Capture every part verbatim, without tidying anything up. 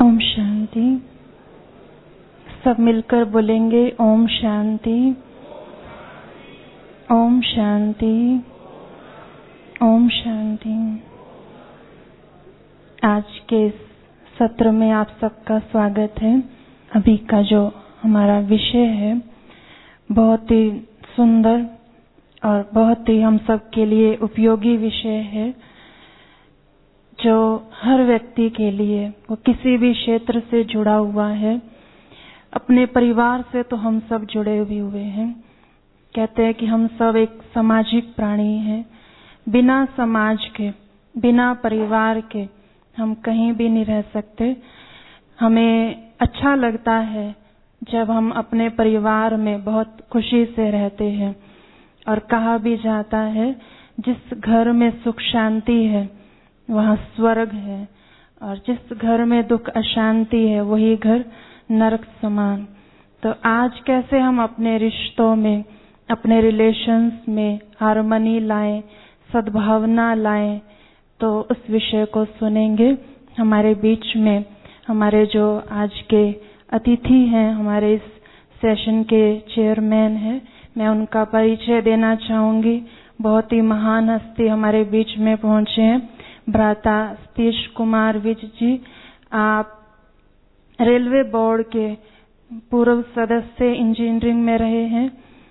ओम शांति। सब मिलकर बोलेंगे ओम शांति, ओम शांति, ओम शांति। आज के इस सत्र में आप सबका स्वागत है। अभी का जो हमारा विषय है बहुत ही सुंदर और बहुत ही हम सब के लिए उपयोगी विषय है, जो हर व्यक्ति के लिए, वो किसी भी क्षेत्र से जुड़ा हुआ है। अपने परिवार से तो हम सब जुड़े भी हुए हैं। कहते हैं कि हम सब एक सामाजिक प्राणी हैं। बिना समाज के, बिना परिवार के हम कहीं भी नहीं रह सकते। हमें अच्छा लगता है जब हम अपने परिवार में बहुत खुशी से रहते हैं। और कहा भी जाता है, जिस घर में सुख शांति है वहाँ स्वर्ग है, और जिस घर में दुख अशांति है वही घर नरक समान। तो आज कैसे हम अपने रिश्तों में, अपने रिलेशंस में हार्मनी लाएं, सद्भावना लाएं, तो उस विषय को सुनेंगे। हमारे बीच में हमारे जो आज के अतिथि हैं, हमारे इस सेशन के चेयरमैन हैं, मैं उनका परिचय देना चाहूंगी। बहुत ही महान हस्ती हमारे बीच में पहुंचे हैं, भ्राता सतीश कुमार विज जी। आप रेलवे बोर्ड के पूर्व सदस्य इंजीनियरिंग में रहे हैं।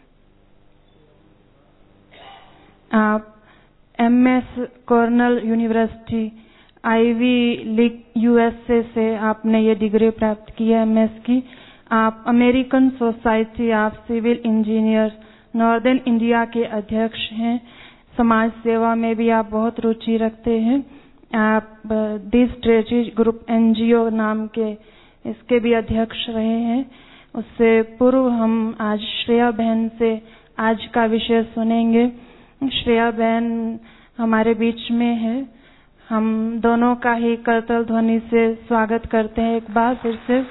आप MS Cornell university Ivy League USA से आपने ये डिग्री प्राप्त की है, एमएस की। आप American society of civil engineers northern India के अध्यक्ष हैं। समाज सेवा में भी आप बहुत रुचि रखते हैं। आप दी स्ट्रेटेजी ग्रुप एनजीओ नाम के इसके भी अध्यक्ष रहे हैं। उससे पूर्व हम आज श्रेया बहन से आज का विषय सुनेंगे। श्रेया बहन हमारे बीच में है। हम दोनों का ही करतल ध्वनि से स्वागत करते हैं एक बार फिर से।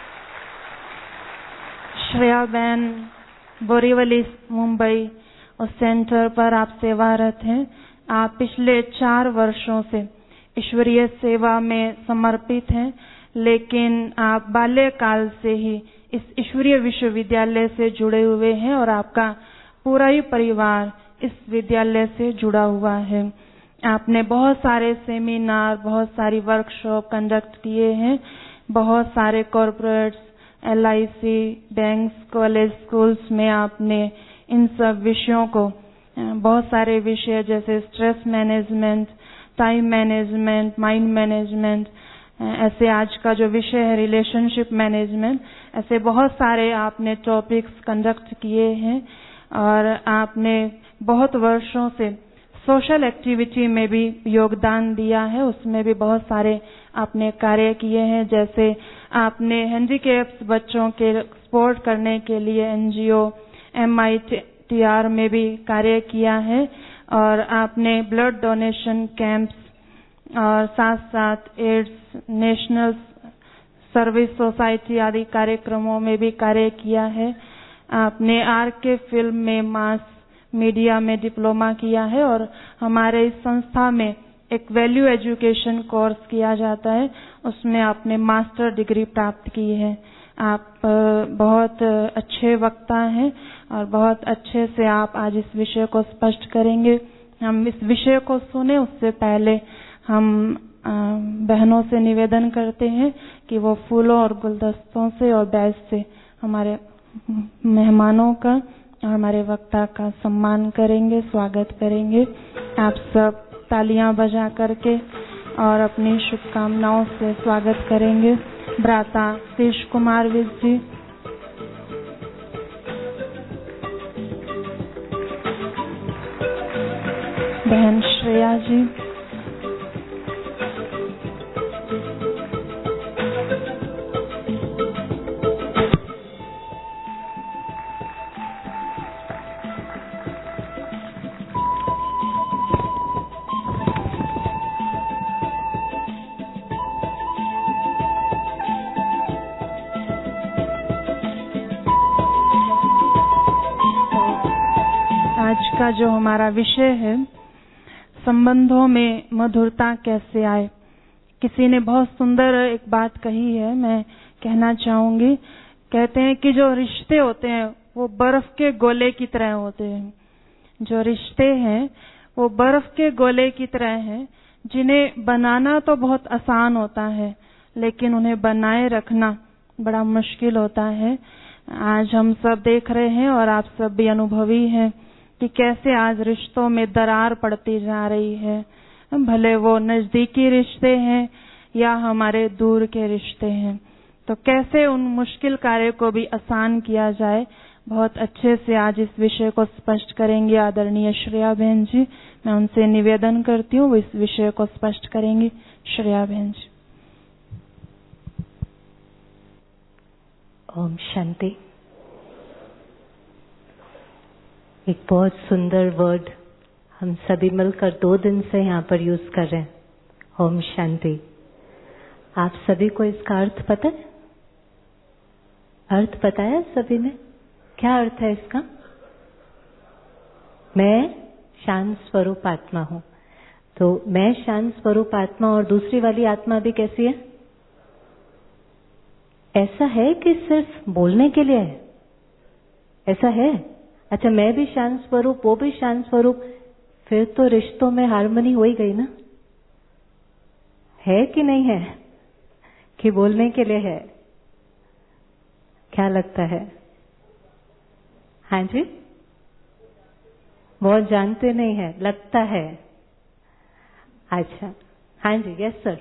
श्रेया बहन बोरीवली मुंबई उस सेंटर पर आप सेवारत हैं। आप पिछले चार वर्षों से ईश्वरीय सेवा में समर्पित हैं, लेकिन आप बाल्यकाल से ही इस ईश्वरीय विश्वविद्यालय से जुड़े हुए हैं और आपका पूरा ही परिवार इस विद्यालय से जुड़ा हुआ है। आपने बहुत सारे सेमिनार, बहुत सारी वर्कशॉप कंडक्ट किए हैं। बहुत सारे corporates, LIC, banks, college, schools में आपने इन सब विषयों को, बहुत सारे विषय जैसे stress management, time management, mind management, ऐसे आज का जो विषय है रिलेशनशिप मैनेजमेंट, ऐसे बहुत सारे आपने टॉपिक्स कंडक्ट किए हैं। और आपने बहुत वर्षों से सोशल एक्टिविटी में भी योगदान दिया है, उसमें भी बहुत सारे आपने कार्य किए हैं। जैसे आपने हैंडीकैप्स बच्चों के सपोर्ट करने के लिए एनजीओ एमआईटीआर में भी कार्य किया है, और आपने ब्लड डोनेशन कैंप्स और साथ साथ एड्स नेशनल सर्विस सोसाइटी आदि कार्यक्रमों में भी कार्य किया है। आपने आर के फिल्म में मास मीडिया में डिप्लोमा किया है, और हमारे इस संस्था में एक वैल्यू एजुकेशन कोर्स किया जाता है, उसमें आपने मास्टर डिग्री प्राप्त की है। आप बहुत अच्छे वक्ता हैं और बहुत अच्छे से आप आज इस विषय को स्पष्ट करेंगे। हम इस विषय को सुने उससे पहले हम बहनों से निवेदन करते हैं कि वो फूलों और गुलदस्तों से और बैज से हमारे मेहमानों का और हमारे वक्ता का सम्मान करेंगे, स्वागत करेंगे। आप सब तालियां बजा करके और अपनी शुभकामनाओं से स्वागत करेंगे। भ्राता सतीश कुमार विज जी, बहन श्रेया जी, आज का जो हमारा विषय है, संबंधों में मधुरता कैसे आए, किसी ने बहुत सुंदर एक बात कही है, मैं कहना चाहूंगी। कहते हैं कि जो रिश्ते होते हैं वो बर्फ के गोले की तरह होते हैं। जो रिश्ते हैं वो बर्फ के गोले की तरह हैं, जिन्हें बनाना तो बहुत आसान होता है, लेकिन उन्हें बनाए रखना बड़ा मुश्किल होता है। आज हम सब देख रहे हैं और आप सब भी अनुभवी हैं कि कैसे आज रिश्तों में दरार पड़ती जा रही है, भले वो नजदीकी रिश्ते हैं या हमारे दूर के रिश्ते हैं। तो कैसे उन मुश्किल कार्य को भी आसान किया जाए, बहुत अच्छे से आज इस विषय को स्पष्ट करेंगे आदरणीय श्रेया बहन जी। मैं उनसे निवेदन करती हूँ वो इस विषय को स्पष्ट करेंगी। श्रेया बहन जी। ओम शांति। एक बहुत सुंदर वर्ड हम सभी मिलकर दो दिन से यहाँ पर यूज कर रहे हैं, ओम शांति। आप सभी को इसका अर्थ पता है? अर्थ पता है सभी ने? क्या अर्थ है इसका? मैं शांत स्वरूप आत्मा हूं। तो मैं शांत स्वरूप आत्मा और दूसरी वाली आत्मा भी कैसी है? ऐसा है कि सिर्फ बोलने के लिए है? ऐसा है? अच्छा, मैं भी शांत स्वरूप, वो भी शांत स्वरूप, फिर तो रिश्तों में हार्मनी हो ही गई ना? है कि नहीं है कि बोलने के लिए है? क्या लगता है? हाँ जी, बहुत जानते नहीं है, लगता है। अच्छा, हाँ जी, यस सर।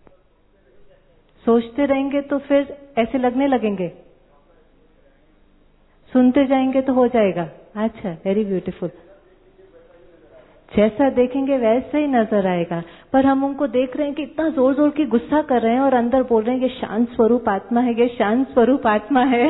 सोचते रहेंगे तो फिर ऐसे लगने लगेंगे, सुनते जाएंगे तो हो जाएगा। अच्छा, वेरी ब्यूटीफुल। जैसा देखेंगे वैसे ही नजर आएगा। पर हम उनको देख रहे हैं कि इतना जोर जोर की गुस्सा कर रहे हैं और अंदर बोल रहे हैं ये शांत स्वरूप आत्मा है, ये शांत स्वरूप आत्मा है।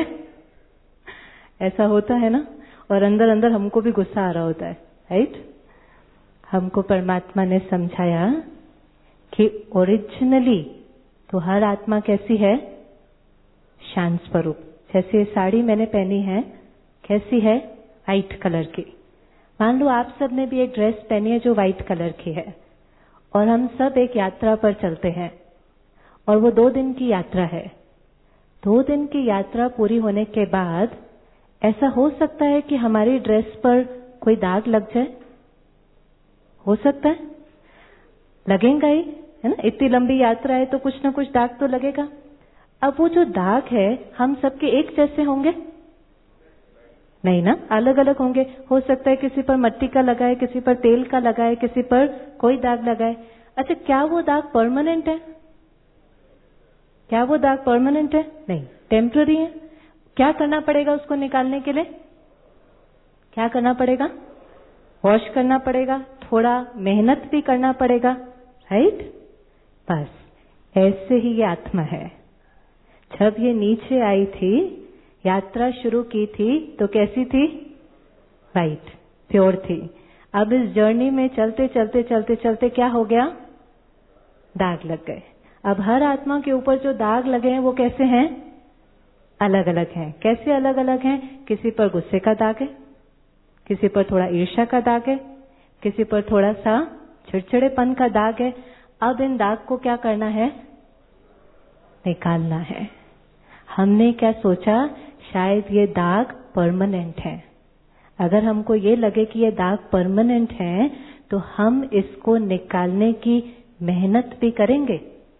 ऐसा होता है ना? और अंदर अंदर हमको भी गुस्सा आ रहा होता है, राइट? हमको परमात्मा ने समझाया कि ओरिजिनली तो हर आत्मा कैसी है? शांत स्वरूप। जैसे ये साड़ी मैंने पहनी है, कैसी है? व्हाइट कलर की। मान लो आप सब ने भी एक ड्रेस पहनी है जो व्हाइट कलर की है, और हम सब एक यात्रा पर चलते हैं, और वो दो दिन की यात्रा है। दो दिन की यात्रा पूरी होने के बाद ऐसा हो सकता है कि हमारी ड्रेस पर कोई दाग लग जाए। हो सकता है, लगेगा ही, है ना? इतनी लंबी यात्रा है तो कुछ ना कुछ दाग तो लगेगा। अब वो जो दाग है हम सबके एक जैसे होंगे? नहीं ना, अलग अलग होंगे। हो सकता है किसी पर मिट्टी का लगा है, किसी पर तेल का लगा है, किसी पर कोई दाग लगा है। अच्छा, क्या वो दाग परमानेंट है? क्या वो दाग परमानेंट है? नहीं, टेम्पररी है। क्या करना पड़ेगा उसको निकालने के लिए? क्या करना पड़ेगा? वॉश करना पड़ेगा, थोड़ा मेहनत भी करना पड़ेगा, राइट? बस ऐसे ही ये आत्मा है। जब ये नीचे आई थी, यात्रा शुरू की थी, तो कैसी थी? वाइट, प्योर थी। अब इस जर्नी में चलते चलते चलते चलते क्या हो गया? दाग लग गए। अब हर आत्मा के ऊपर जो दाग लगे हैं वो कैसे हैं? अलग अलग हैं। कैसे अलग अलग हैं? किसी पर गुस्से का दाग है, किसी पर थोड़ा ईर्ष्या का दाग है, किसी पर थोड़ा सा चिड़चिड़ेपन का दाग है। अब इन दाग को क्या करना है? निकालना है। हमने क्या सोचा? शायद ये दाग परमानेंट है। अगर हमको ये लगे कि ये दाग परमानेंट है तो हम इसको निकालने की मेहनत भी करेंगे।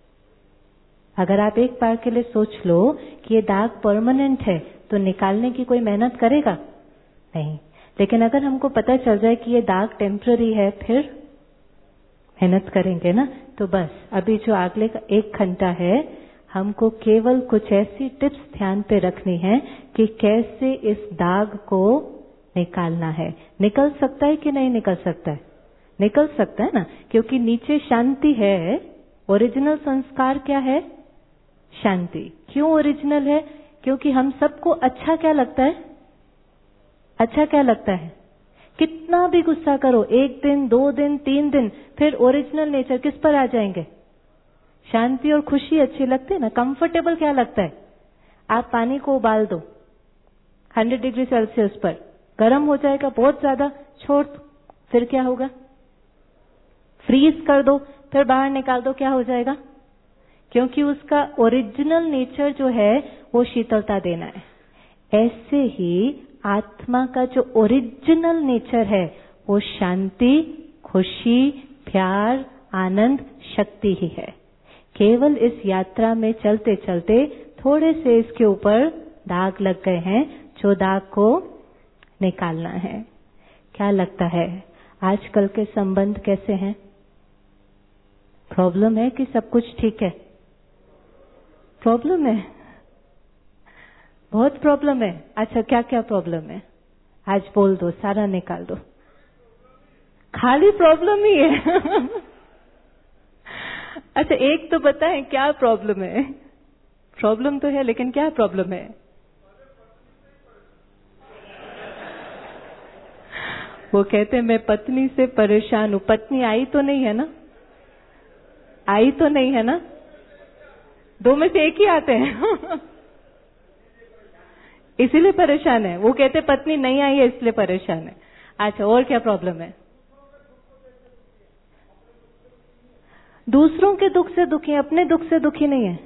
अगर आप एक बार के लिए सोच लो कि ये दाग परमानेंट है तो निकालने की कोई मेहनत करेगा? नहीं। लेकिन अगर हमको पता चल जाए कि ये दाग टेम्पररी है, फिर मेहनत करेंगे ना? तो बस अभी जो अगले का एक घंटा है, हमको केवल कुछ ऐसी टिप्स ध्यान पे रखनी है कि कैसे इस दाग को निकालना है। निकल सकता है कि नहीं निकल सकता है? निकल सकता है ना, क्योंकि नीचे शांति है। ओरिजिनल संस्कार क्या है? शांति। क्यों ओरिजिनल है? क्योंकि हम सबको अच्छा क्या लगता है? अच्छा क्या लगता है? कितना भी गुस्सा करो, एक दिन, दो दिन, तीन दिन, फिर ओरिजिनल नेचर किस पर आ जाएंगे? शांति और खुशी अच्छी लगती है ना। कंफर्टेबल क्या लगता है? आप पानी को उबाल दो हंड्रेड डिग्री सेल्सियस पर, गर्म हो जाएगा बहुत ज्यादा, छोड़ दो, फिर क्या होगा? फ्रीज कर दो, फिर बाहर निकाल दो, क्या हो जाएगा? क्योंकि उसका ओरिजिनल नेचर जो है वो शीतलता देना है। ऐसे ही आत्मा का जो ओरिजिनल नेचर है वो शांति, खुशी, प्यार, आनंद, शक्ति ही है। केवल इस यात्रा में चलते चलते थोड़े से इसके ऊपर दाग लग गए हैं, जो दाग को निकालना है। क्या लगता है आजकल के संबंध कैसे हैं? प्रॉब्लम है कि सब कुछ ठीक है? प्रॉब्लम है, बहुत प्रॉब्लम है। अच्छा, क्या क्या प्रॉब्लम है? आज बोल दो, सारा निकाल दो। खाली प्रॉब्लम ही है। अच्छा, एक तो बताएं क्या प्रॉब्लम है? प्रॉब्लम तो है, लेकिन क्या प्रॉब्लम है? वो कहते हैं मैं पत्नी से परेशान हूं। पत्नी आई तो नहीं है ना? आई तो नहीं है ना? दो में से एक ही आते हैं। इसीलिए परेशान है। वो कहते पत्नी नहीं आई है इसलिए परेशान है। अच्छा, और क्या प्रॉब्लम है? दूसरों के दुख से दुखी है, अपने दुख से दुखी नहीं है।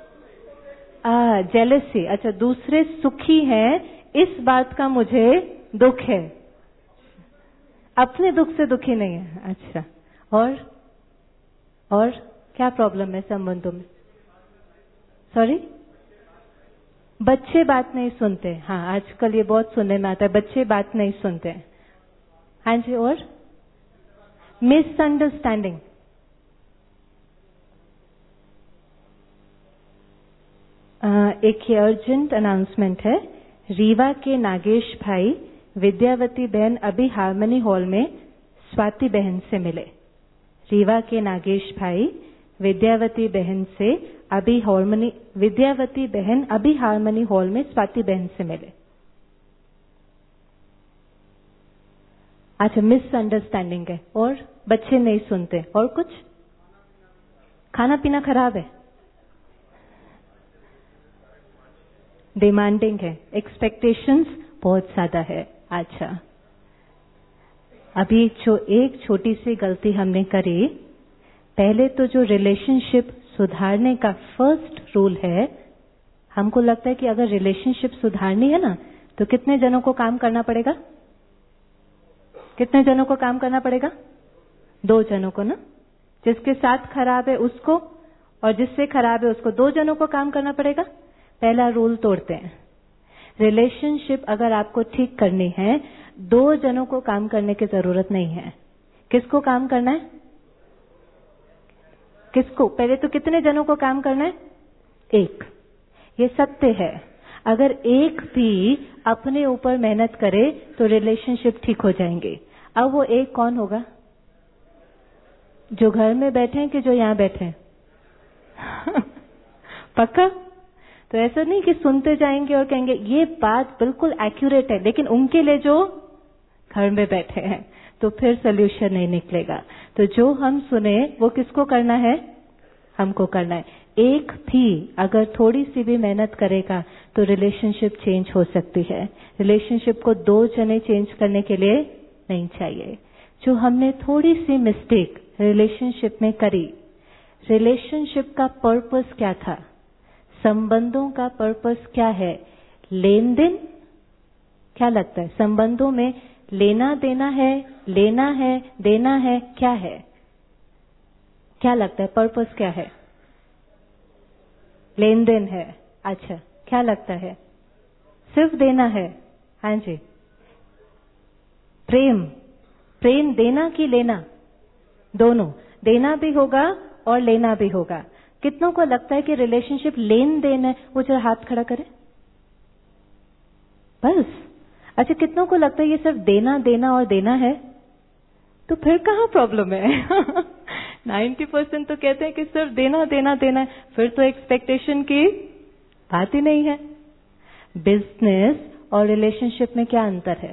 Ah jealousy. अच्छा, दूसरे सुखी हैं इस बात का मुझे दुख है, अपने दुख से दुखी नहीं है। अच्छा, और और क्या प्रॉब्लम है संबंधों में? सॉरी, बच्चे बात नहीं सुनते। हाँ, आजकल ये बहुत सुनने में आता है, बच्चे बात नहीं सुनते। हाँ जी, और मिसअंडरस्टैंडिंग। एक ये अर्जेंट अनाउंसमेंट है। रीवा के नागेश भाई विद्यावती बहन अभी हार्मनी हॉल में स्वाति बहन से मिले। रीवा के नागेश भाई विद्यावती बहन से अभी हार्मनी विद्यावती बहन अभी हार्मनी हॉल में स्वाति बहन से मिले। अच्छा, मिसअंडरस्टैंडिंग है और बच्चे नहीं सुनते। और कुछ? खाना पीना खराब है, डिमांडिंग है, एक्सपेक्टेशंस बहुत ज्यादा है। अच्छा, अभी जो एक छोटी सी गलती हमने करी, पहले तो जो रिलेशनशिप सुधारने का फर्स्ट रूल है, हमको लगता है कि अगर रिलेशनशिप सुधारनी है ना तो कितने जनों को काम करना पड़ेगा? कितने जनों को काम करना पड़ेगा? दो जनों को ना। जिसके साथ खराब है उसको, और जिससे खराब है उसको, दो जनों को काम करना पड़ेगा। पहला रूल तोड़ते हैं। रिलेशनशिप अगर आपको ठीक करनी है, दो जनों को काम करने की जरूरत नहीं है। किसको काम करना है? किसको? पहले तो कितने जनों को काम करना है? एक। ये सत्य है। अगर एक भी अपने ऊपर मेहनत करे तो रिलेशनशिप ठीक हो जाएंगे। अब वो एक कौन होगा? जो घर में बैठे हैं कि जो यहां बैठे हैं? पक्का? तो ऐसा नहीं कि सुनते जाएंगे और कहेंगे ये बात बिल्कुल एक्यूरेट है, लेकिन उनके लिए जो घर में बैठे हैं, तो फिर सोल्यूशन नहीं निकलेगा। तो जो हम सुने वो किसको करना है? हमको करना है। एक भी अगर थोड़ी सी भी मेहनत करेगा तो रिलेशनशिप चेंज हो सकती है। रिलेशनशिप को दो जने चेंज करने के लिए नहीं चाहिए। जो हमने थोड़ी सी मिस्टेक रिलेशनशिप में करी, रिलेशनशिप का पर्पस क्या था? संबंधों का पर्पस क्या है? लेन देन? क्या लगता है संबंधों में लेना देना है, लेना है, देना है, क्या है? क्या लगता है पर्पस क्या है? लेन देन है। अच्छा, क्या लगता है? सिर्फ देना है? हाँ जी। प्रेम, प्रेम देना कि लेना? दोनों, देना भी होगा और लेना भी होगा। कितनों को लगता है कि रिलेशनशिप लेन देन है? वो जरा हाथ खड़ा करे बस। अच्छा, कितनों को लगता है ये सिर्फ देना देना और देना है? तो फिर कहाँ प्रॉब्लम है? नाइन्टी परसेंट तो कहते हैं कि सिर्फ देना देना देना है, फिर तो एक्सपेक्टेशन की बात ही नहीं है। बिजनेस और रिलेशनशिप में क्या अंतर है?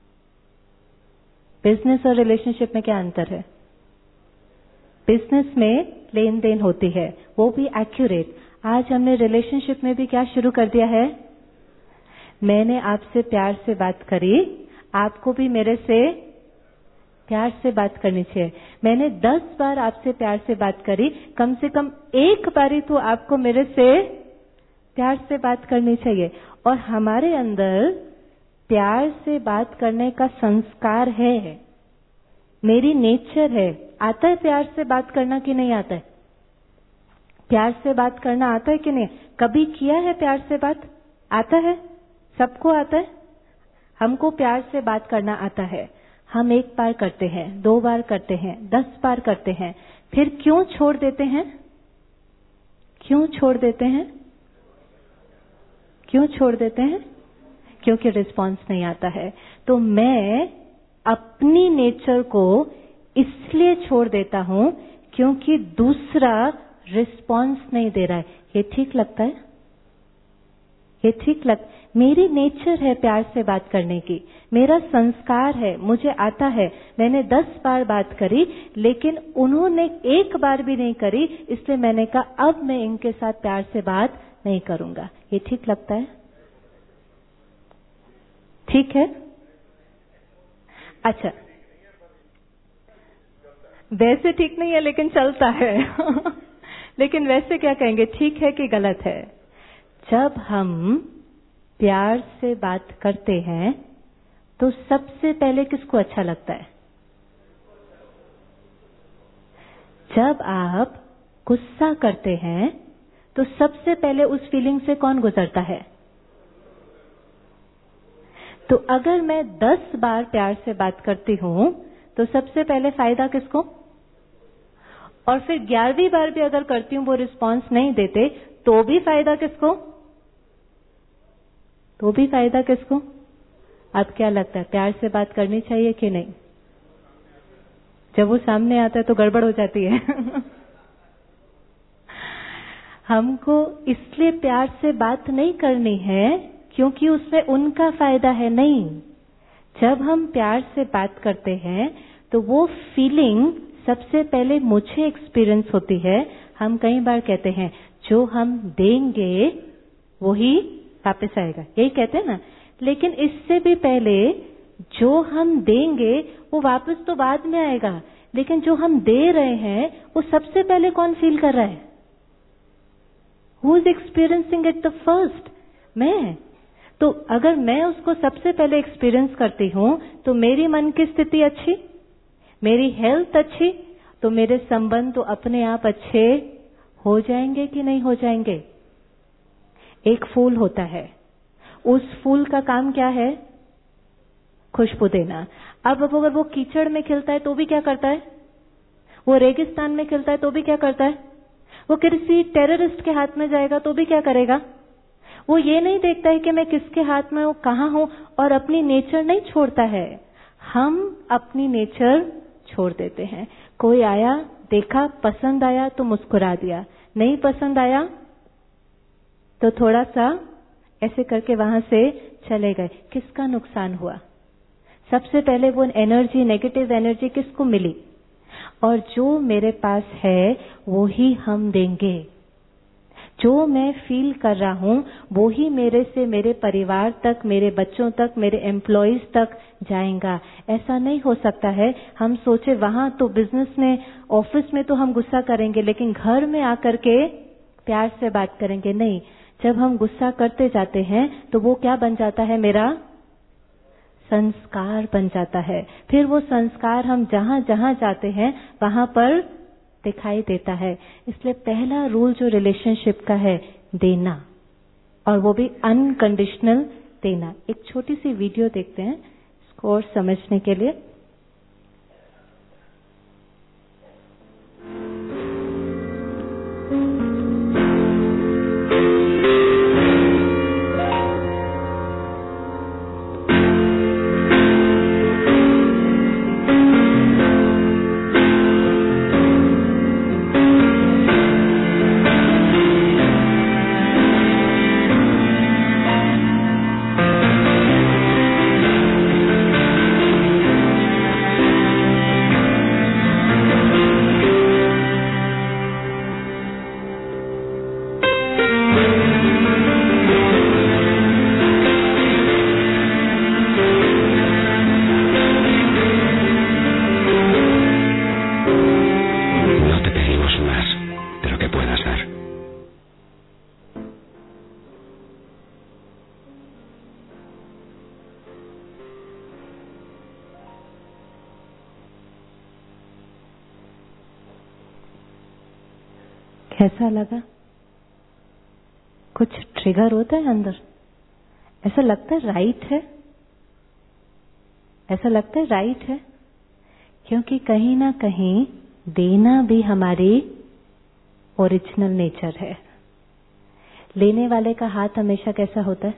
बिजनेस और रिलेशनशिप में क्या अंतर है? बिजनेस में लेन देन होती है, वो भी एक्यूरेट। आज हमने रिलेशनशिप में भी क्या शुरू कर दिया है? मैंने आपसे प्यार से बात करी, आपको भी मेरे से प्यार से बात करनी चाहिए। मैंने दस बार आपसे प्यार से बात करी, कम से कम एक बारी तो आपको मेरे से प्यार से बात करनी चाहिए। और हमारे अंदर प्यार से बात करने का संस्कार है, मेरी नेचर है। आता है प्यार से बात करना कि नहीं आता है? प्यार से बात करना आता है कि नहीं? कभी किया है प्यार से बात? आता है? सबको आता है? हमको प्यार से बात करना आता है। हम एक बार करते हैं, दो बार करते हैं, दस बार करते हैं, फिर क्यों छोड़ देते हैं? क्यों छोड़ देते हैं? क्यों छोड़ देते हैं? क्योंकि रिस्पांस नहीं आता है। तो मैं अपनी नेचर को इसलिए छोड़ देता हूं क्योंकि दूसरा रिस्पांस नहीं दे रहा है। ये ठीक लगता है? ये ठीक लग मेरी नेचर है प्यार से बात करने की, मेरा संस्कार है, मुझे आता है। मैंने दस बार बात करी, लेकिन उन्होंने एक बार भी नहीं करी, इसलिए मैंने कहा अब मैं इनके साथ प्यार से बात नहीं करूंगा। ये ठीक लगता है? ठीक है? अच्छा, वैसे ठीक नहीं है लेकिन चलता है। लेकिन वैसे क्या कहेंगे, ठीक है कि गलत है? जब हम प्यार से बात करते हैं तो सबसे पहले किसको अच्छा लगता है? जब आप गुस्सा करते हैं तो सबसे पहले उस फीलिंग से कौन गुजरता है? तो अगर मैं दस बार प्यार से बात करती हूं तो सबसे पहले फायदा किसको? और फिर ग्यारहवीं बार भी अगर करती हूं वो रिस्पांस नहीं देते तो भी फायदा किसको? तो भी फायदा किसको? अब क्या लगता है, प्यार से बात करनी चाहिए कि नहीं? जब वो सामने आता है तो गड़बड़ हो जाती है। हमको इसलिए प्यार से बात नहीं करनी है क्योंकि उसमें उनका फायदा है, नहीं। जब हम प्यार से बात करते हैं तो वो फीलिंग सबसे पहले मुझे एक्सपीरियंस होती है। हम कई बार कहते हैं जो हम देंगे वही वापस आएगा, यही कहते हैं ना। लेकिन इससे भी पहले जो हम देंगे वो वापस तो बाद में आएगा, लेकिन जो हम दे रहे हैं वो सबसे पहले कौन फील कर रहा है? Who is experiencing it the first? मैं। तो अगर मैं उसको सबसे पहले एक्सपीरियंस करती हूं तो मेरी मन की स्थिति अच्छी, मेरी हेल्थ अच्छी, तो मेरे संबंध तो अपने आप अच्छे हो जाएंगे कि नहीं हो जाएंगे? एक फूल होता है, उस फूल का काम क्या है? खुशबू देना। अब अगर वो कीचड़ में खिलता है तो भी क्या करता है? वो रेगिस्तान में खिलता है तो भी क्या करता है? वो किसी टेररिस्ट के हाथ में जाएगा तो भी क्या करेगा? वो ये नहीं देखता है कि मैं किसके हाथ में हूं, कहां हूं, और अपनी नेचर नहीं छोड़ता है। हम अपनी नेचर छोड़ देते हैं। कोई आया, देखा, पसंद आया तो मुस्कुरा दिया, नहीं पसंद आया तो थोड़ा सा ऐसे करके वहां से चले गए। किसका नुकसान हुआ? सबसे पहले वो एनर्जी, नेगेटिव एनर्जी किसको मिली? और जो मेरे पास है वो ही हम देंगे। जो मैं फील कर रहा हूं वो ही मेरे से मेरे परिवार तक, मेरे बच्चों तक, मेरे एम्प्लॉइज तक जाएगा। ऐसा नहीं हो सकता है हम सोचे वहां तो बिजनेस में, ऑफिस में तो हम गुस्सा करेंगे लेकिन घर में आकर के प्यार से बात करेंगे। नहीं, जब हम गुस्सा करते जाते हैं तो वो क्या बन जाता है? मेरा संस्कार बन जाता है। फिर वो संस्कार हम जहां जहां जाते हैं वहां पर दिखाई देता है। इसलिए पहला रूल जो रिलेशनशिप का है, देना, और वो भी अनकंडीशनल देना। एक छोटी सी वीडियो देखते हैं इसको और समझने के लिए। कैसा लगा? कुछ ट्रिगर होता है अंदर? ऐसा लगता है राइट है? ऐसा लगता है राइट है? क्योंकि कहीं ना कहीं देना भी हमारी ओरिजिनल नेचर है। लेने वाले का हाथ हमेशा कैसा होता है?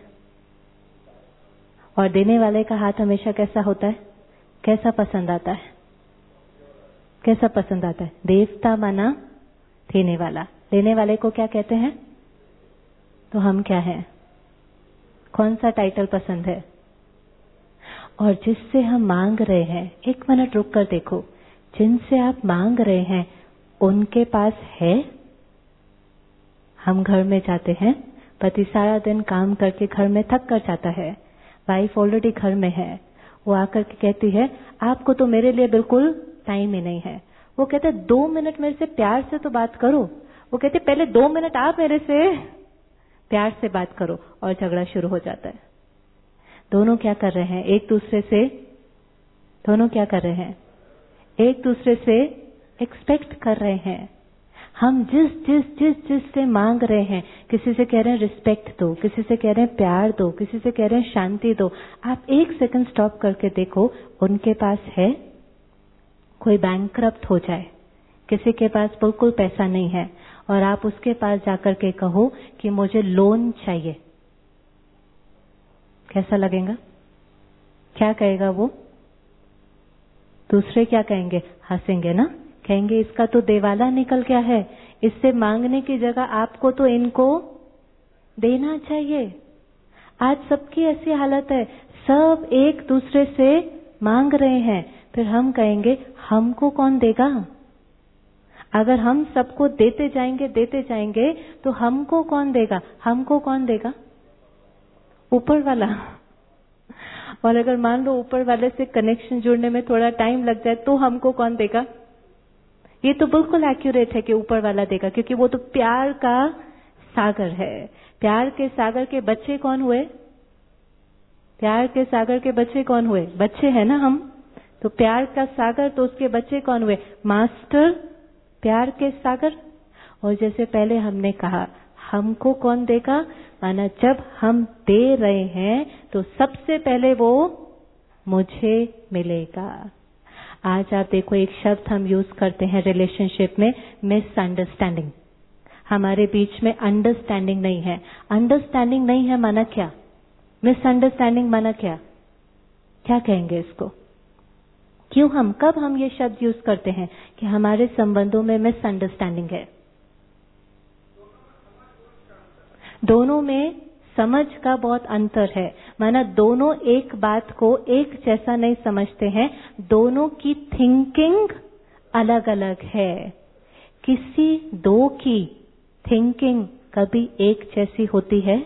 और देने वाले का हाथ हमेशा कैसा होता है? कैसा पसंद आता है? कैसा पसंद आता है? देवता माना देने वाला। लेने वाले को क्या कहते हैं? तो हम क्या हैं? कौन सा टाइटल पसंद है? और जिससे हम मांग रहे हैं, एक मिनट रुक कर देखो, जिनसे आप मांग रहे हैं उनके पास है? हम घर में जाते हैं, पति सारा दिन काम करके घर में थक कर जाता है, वाइफ ऑलरेडी घर में है, वो आकर के कहती है आपको तो मेरे लिए बिल्कुल टाइम ही नहीं है। वो कहते दो मिनट मेरे से प्यार से तो बात करो। वो कहते पहले दो मिनट आप मेरे से प्यार से बात करो, और झगड़ा शुरू हो जाता है। दोनों क्या कर रहे हैं? एक दूसरे से दोनों क्या कर रहे हैं? एक दूसरे से एक्सपेक्ट कर रहे हैं। हम जिस जिस जिस जिस से मांग रहे हैं, किसी से कह रहे हैं रिस्पेक्ट दो, किसी से कह रहे हैं प्यार दो, किसी से कह रहे हैं शांति दो। आप एक सेकंड स्टॉप करके देखो, उनके पास है? कोई बैंकक्रप्ट हो जाए, किसी के पास बिल्कुल पैसा नहीं है, और आप उसके पास जाकर के कहो कि मुझे लोन चाहिए, कैसा लगेगा? क्या कहेगा वो? दूसरे क्या कहेंगे? हंसेंगे ना, कहेंगे इसका तो देवाला निकल गया है, इससे मांगने की जगह आपको तो इनको देना चाहिए। आज सबकी ऐसी हालत है, सब एक दूसरे से मांग रहे हैं, फिर हम कहेंगे हमको कौन देगा? अगर हम सबको देते जाएंगे देते जाएंगे तो हमको कौन देगा? हमको कौन देगा? ऊपर वाला। और अगर मान लो ऊपर वाले से कनेक्शन जुड़ने में थोड़ा टाइम लग जाए तो हमको कौन देगा? ये तो बिल्कुल एक्यूरेट है कि ऊपर वाला देगा, क्योंकि वो तो प्यार का सागर है। प्यार के सागर के बच्चे कौन हुए? प्यार के सागर के बच्चे कौन हुए? बच्चे हैं ना हम। तो प्यार का सागर, तो उसके बच्चे कौन हुए? मास्टर प्यार के सागर। और जैसे पहले हमने कहा, हमको कौन देगा? माना जब हम दे रहे हैं तो सबसे पहले वो मुझे मिलेगा। आज आप देखो, एक शब्द हम यूज करते हैं रिलेशनशिप में, मिसअंडरस्टैंडिंग। हमारे बीच में अंडरस्टैंडिंग नहीं है। अंडरस्टैंडिंग नहीं है माना क्या? मिसअंडरस्टैंडिंग माना क्या? क्या कहेंगे इसको? क्यों हम कब हम ये शब्द यूज करते हैं कि हमारे संबंधों में मिसअंडरस्टैंडिंग है? दोनों में समझ का बहुत अंतर है। माना दोनों एक बात को एक जैसा नहीं समझते हैं, दोनों की थिंकिंग अलग अलग है। किसी दो की थिंकिंग कभी एक जैसी होती है?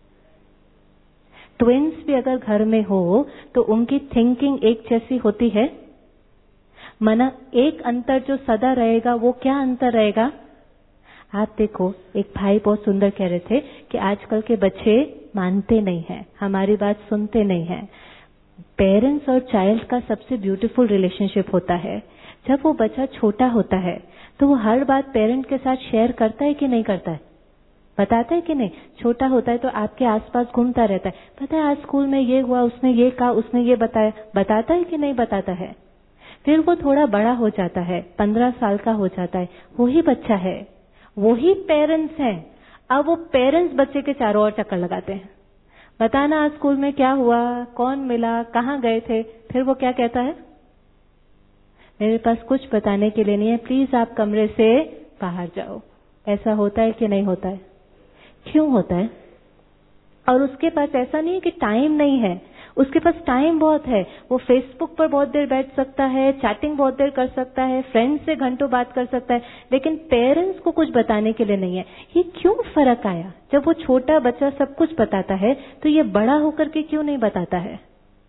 ट्विंस भी अगर घर में हो तो उनकी थिंकिंग एक जैसी होती है? माना एक अंतर जो सदा रहेगा वो क्या अंतर रहेगा? आप देखो, एक भाई बहुत सुंदर कह रहे थे कि आजकल के बच्चे मानते नहीं हैं, हमारी बात सुनते नहीं हैं। पेरेंट्स और चाइल्ड का सबसे ब्यूटीफुल रिलेशनशिप होता है। जब वो बच्चा छोटा होता है तो वो हर बात पेरेंट के साथ शेयर करता है कि नहीं करता है? बताता है कि नहीं? छोटा होता है तो आपके आसपास घूमता रहता है, पता है आज स्कूल में ये हुआ, उसने ये कहा, उसने ये बताया। बताता है कि नहीं बताता है? फिर वो थोड़ा बड़ा हो जाता है, पंद्रह साल का हो जाता है, वही बच्चा है, वही पेरेंट्स हैं। अब वो पेरेंट्स बच्चे के चारों ओर चक्कर लगाते हैं, बताना आज स्कूल में क्या हुआ, कौन मिला, कहाँ गए थे। फिर वो क्या कहता है? मेरे पास कुछ बताने के लिए नहीं है, प्लीज आप कमरे से बाहर जाओ। ऐसा होता है कि नहीं होता है? क्यों होता है? और उसके पास ऐसा नहीं है कि टाइम नहीं है, उसके पास टाइम बहुत है। वो फेसबुक पर बहुत देर बैठ सकता है, चैटिंग बहुत देर कर सकता है, फ्रेंड्स से घंटों बात कर सकता है, लेकिन पेरेंट्स को कुछ बताने के लिए नहीं है। ये क्यों फर्क आया? जब वो छोटा बच्चा सब कुछ बताता है तो ये बड़ा होकर के क्यों नहीं बताता है?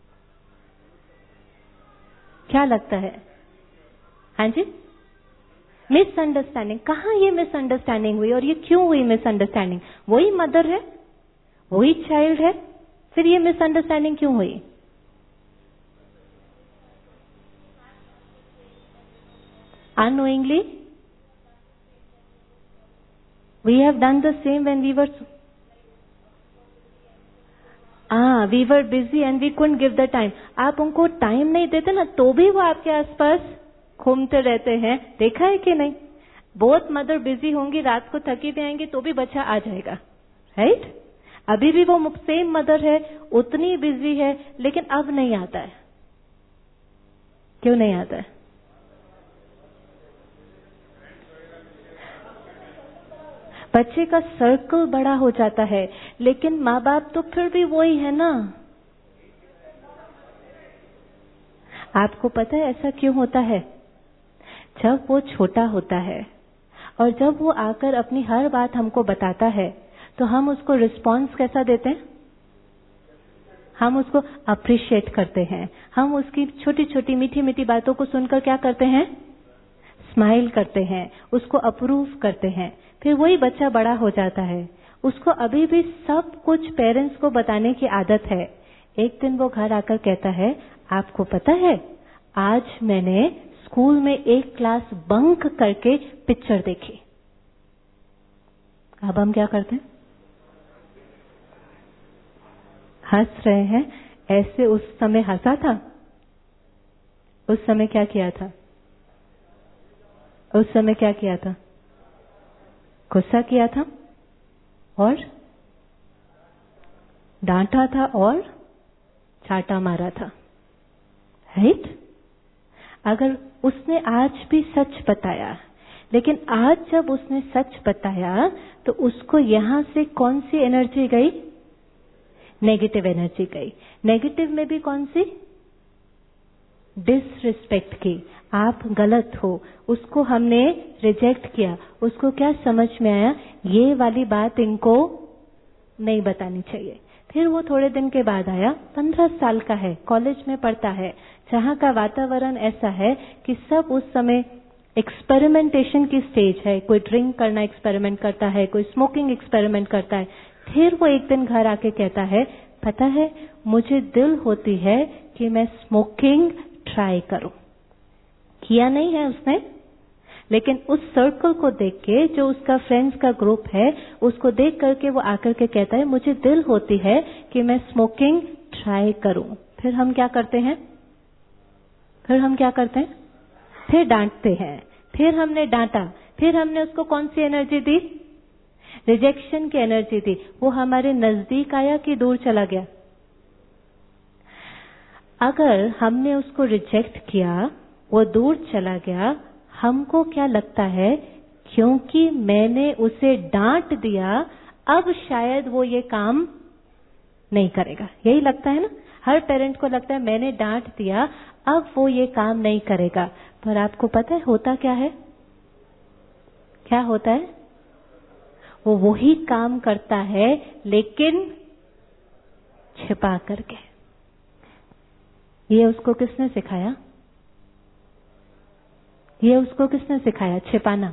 क्या लगता है? हाँ जी, मिसअंडरस्टैंडिंग। कहाँ ये मिसअंडरस्टैंडिंग हुई और ये क्यों हुई मिसअंडरस्टैंडिंग? वही मदर है, वही चाइल्ड है, फिर ये मिसअंडरस्टैंडिंग क्यों हुई? Unknowingly we have done the same when we were हाँ we were busy and we couldn't give the time. आप उनको टाइम नहीं देते ना तो भी वो आपके आसपास घूमते रहते हैं, देखा है कि नहीं? बहुत मदर बिजी होंगी, रात को थकी भी आएंगी तो भी बच्चा आ जाएगा, राइट? अभी भी वो सेम मदर है, उतनी बिजी है, लेकिन अब नहीं आता है। क्यों नहीं आता है? बच्चे का सर्कल बड़ा हो जाता है, लेकिन माँ बाप तो फिर भी वही है ना। आपको पता है ऐसा क्यों होता है? जब वो छोटा होता है और जब वो आकर अपनी हर बात हमको बताता है तो हम उसको रिस्पॉन्स कैसा देते हैं? हम उसको अप्रिशिएट करते हैं। हम उसकी छोटी छोटी मीठी मीठी बातों को सुनकर क्या करते हैं? स्माइल करते हैं, उसको अप्रूव करते हैं। फिर वही बच्चा बड़ा हो जाता है, उसको अभी भी सब कुछ पेरेंट्स को बताने की आदत है। एक दिन वो घर आकर कहता है, आपको पता है आज मैंने स्कूल में एक क्लास बंक करके पिक्चर देखी। अब हम क्या करते हैं? हंस रहे हैं। ऐसे उस समय हंसा था? उस समय क्या किया था? उस समय क्या किया था? गुस्सा किया था और डांटा था और चाटा मारा था, राइट? अगर उसने आज भी सच बताया, लेकिन आज जब उसने सच बताया तो उसको यहां से कौन सी एनर्जी गई? नेगेटिव एनर्जी गई। नेगेटिव में भी कौन सी? डिसरिस्पेक्ट की। आप गलत हो, उसको हमने रिजेक्ट किया। उसको क्या समझ में आया? ये वाली बात इनको नहीं बतानी चाहिए। फिर वो थोड़े दिन के बाद आया, पंद्रह साल का है, कॉलेज में पढ़ता है, जहाँ का वातावरण ऐसा है कि सब उस समय एक्सपेरिमेंटेशन की स्टेज है। कोई ड्रिंक करना एक्सपेरिमेंट करता है, कोई स्मोकिंग एक्सपेरिमेंट करता है। फिर वो एक दिन घर आके कहता है, पता है मुझे दिल होती है कि मैं स्मोकिंग ट्राई करूं। किया नहीं है उसने, लेकिन उस सर्कल को देख के, जो उसका फ्रेंड्स का ग्रुप है, उसको देख करके वो आकर के कहता है, मुझे दिल होती है कि मैं स्मोकिंग ट्राई करूं। फिर हम क्या करते हैं? फिर हम क्या करते हैं? फिर डांटते हैं। फिर हमने डांटा, फिर हमने उसको कौन सी एनर्जी दी? रिजेक्शन की एनर्जी दी। वो हमारे नजदीक आया कि दूर चला गया? अगर हमने उसको रिजेक्ट किया, वो दूर चला गया, हमको क्या लगता है? क्योंकि मैंने उसे डांट दिया, अब शायद वो ये काम नहीं करेगा। यही लगता है ना? हर पेरेंट को लगता है मैंने डांट दिया, अब वो ये काम नहीं करेगा। पर आपको पता है होता क्या है? क्या होता है? वो वही काम करता है, लेकिन छिपा करके। ये उसको किसने सिखाया? ये उसको किसने सिखाया? छिपाना।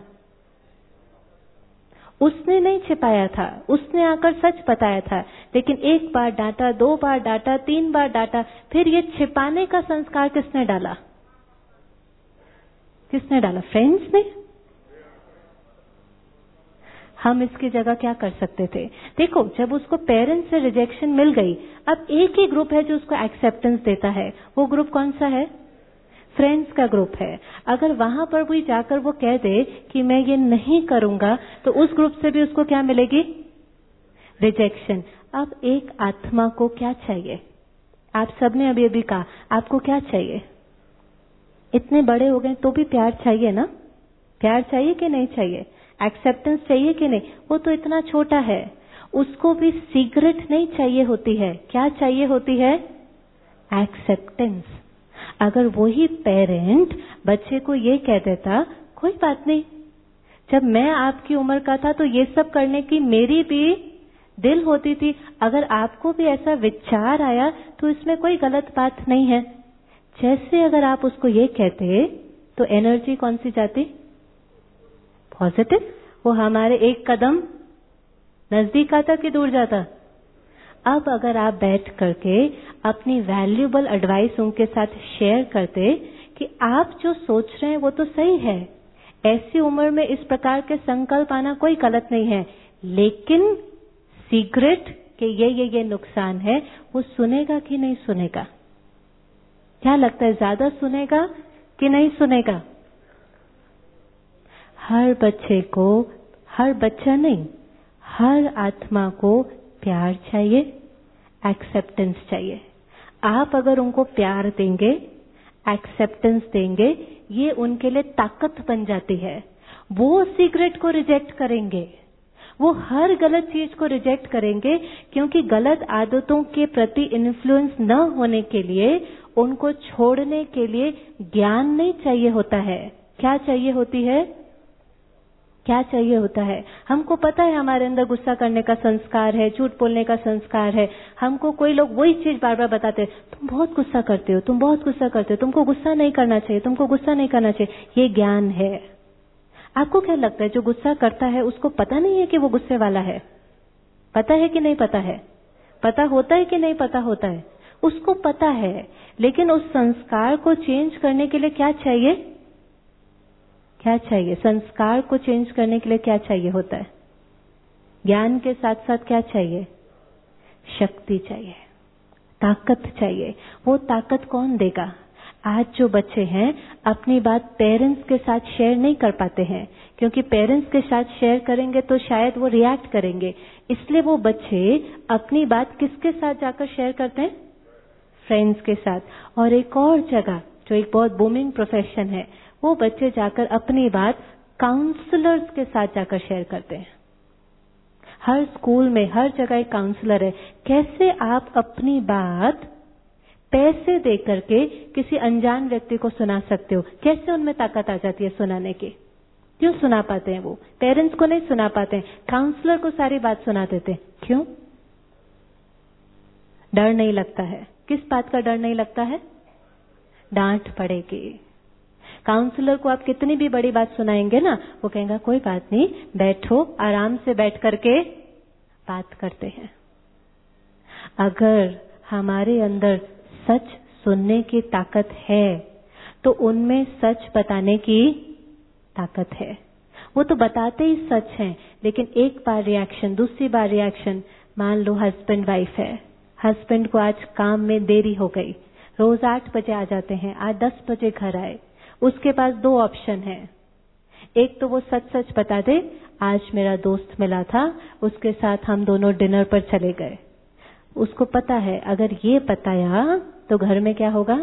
उसने नहीं छिपाया था, उसने आकर सच बताया था। लेकिन एक बार डांटा, दो बार डांटा, तीन बार डांटा, फिर ये छिपाने का संस्कार किसने डाला? किसने डाला? फ्रेंड्स ने। हम इसकी जगह क्या कर सकते थे? देखो, जब उसको पेरेंट्स से रिजेक्शन मिल गई, अब एक ही ग्रुप है जो उसको एक्सेप्टेंस देता है। वो ग्रुप कौन सा है? फ्रेंड्स का ग्रुप है। अगर वहां पर भी जाकर वो कह दे कि मैं ये नहीं करूंगा, तो उस ग्रुप से भी उसको क्या मिलेगी? रिजेक्शन। अब एक आत्मा को क्या चाहिए? आप सबने अभी अभी कहा, आपको क्या चाहिए? इतने बड़े हो गए तो भी प्यार चाहिए ना? प्यार चाहिए कि नहीं चाहिए? एक्सेप्टेंस चाहिए कि नहीं? वो तो इतना छोटा है, उसको भी सिगरेट नहीं चाहिए होती है। क्या चाहिए होती है? एक्सेप्टेंस। अगर वही पेरेंट बच्चे को ये कह देता, कोई बात नहीं, जब मैं आपकी उम्र का था तो ये सब करने की मेरी भी दिल होती थी, अगर आपको भी ऐसा विचार आया तो इसमें कोई गलत बात नहीं है। जैसे अगर आप उसको ये कहते तो एनर्जी कौन सी जाती? पॉजिटिव। वो हमारे एक कदम नजदीक आता कि दूर जाता? अब अगर आप बैठ करके अपनी वैल्यूएबल एडवाइस उनके साथ शेयर करते कि आप जो सोच रहे हैं वो तो सही है, ऐसी उम्र में इस प्रकार के संकल्प आना कोई गलत नहीं है, लेकिन सीक्रेट कि ये ये ये नुकसान है, वो सुनेगा कि नहीं सुनेगा? क्या लगता है, ज्यादा सुनेगा कि नहीं सुनेगा? हर बच्चे को, हर बच्चा नहीं, हर आत्मा को प्यार चाहिए, एक्सेप्टेंस चाहिए। आप अगर उनको प्यार देंगे, एक्सेप्टेंस देंगे, ये उनके लिए ताकत बन जाती है। वो सिगरेट को रिजेक्ट करेंगे, वो हर गलत चीज को रिजेक्ट करेंगे, क्योंकि गलत आदतों के प्रति इन्फ्लुएंस न होने के लिए उनको छोड़ने के लिए ज्ञान नहीं चाहिए होता है। क्या चाहिए होती है? क्या चाहिए होता है? हमको पता है हमारे अंदर गुस्सा करने का संस्कार है, झूठ बोलने का संस्कार है। हमको कोई लोग वही चीज बार बार बताते हैं, तुम बहुत गुस्सा करते हो, तुम बहुत गुस्सा करते हो, तुमको गुस्सा नहीं करना चाहिए, तुमको गुस्सा नहीं करना चाहिए। ये ज्ञान है। आपको क्या लगता है, जो गुस्सा करता है उसको पता नहीं है कि वो गुस्से वाला है? पता है कि नहीं पता है? पता होता है कि नहीं पता होता है? उसको पता है, लेकिन उस संस्कार को चेंज करने के लिए क्या चाहिए? क्या चाहिए? संस्कार को चेंज करने के लिए क्या चाहिए होता है? ज्ञान के साथ साथ क्या चाहिए? शक्ति चाहिए, ताकत चाहिए। वो ताकत कौन देगा? आज जो बच्चे हैं अपनी बात पेरेंट्स के साथ शेयर नहीं कर पाते हैं, क्योंकि पेरेंट्स के साथ शेयर करेंगे तो शायद वो रिएक्ट करेंगे। इसलिए वो बच्चे अपनी बात किसके साथ जाकर शेयर करते हैं? फ्रेंड्स के साथ। और एक और जगह जो एक बहुत बूमिंग प्रोफेशन है, वो बच्चे जाकर अपनी बात काउंसलर्स के साथ जाकर शेयर करते हैं। हर स्कूल में, हर जगह एक काउंसलर है। कैसे आप अपनी बात पैसे दे करके किसी अनजान व्यक्ति को सुना सकते हो? कैसे उनमें ताकत आ जाती है सुनाने की? क्यों सुना पाते हैं? वो पेरेंट्स को नहीं सुना पाते हैं, काउंसलर को सारी बात सुना देते हैं। क्यों? डर नहीं लगता है। किस बात का डर नहीं लगता है? डांट पड़ेगी। काउंसलर को आप कितनी भी बड़ी बात सुनाएंगे ना, वो कहेगा कोई बात नहीं, बैठो, आराम से बैठ करके बात करते हैं। अगर हमारे अंदर सच सुनने की ताकत है तो उनमें सच बताने की ताकत है। वो तो बताते ही सच हैं, लेकिन एक बार रिएक्शन, दूसरी बार रिएक्शन। मान लो हस्बैंड वाइफ है, हस्बैंड को आज काम में देरी हो गई, रोज आठ बजे आ जाते हैं, आज दस बजे घर आए। उसके पास दो ऑप्शन है, एक तो वो सच सच बता दे, आज मेरा दोस्त मिला था, उसके साथ हम दोनों डिनर पर चले गए। उसको पता है अगर ये बताया तो घर में क्या होगा?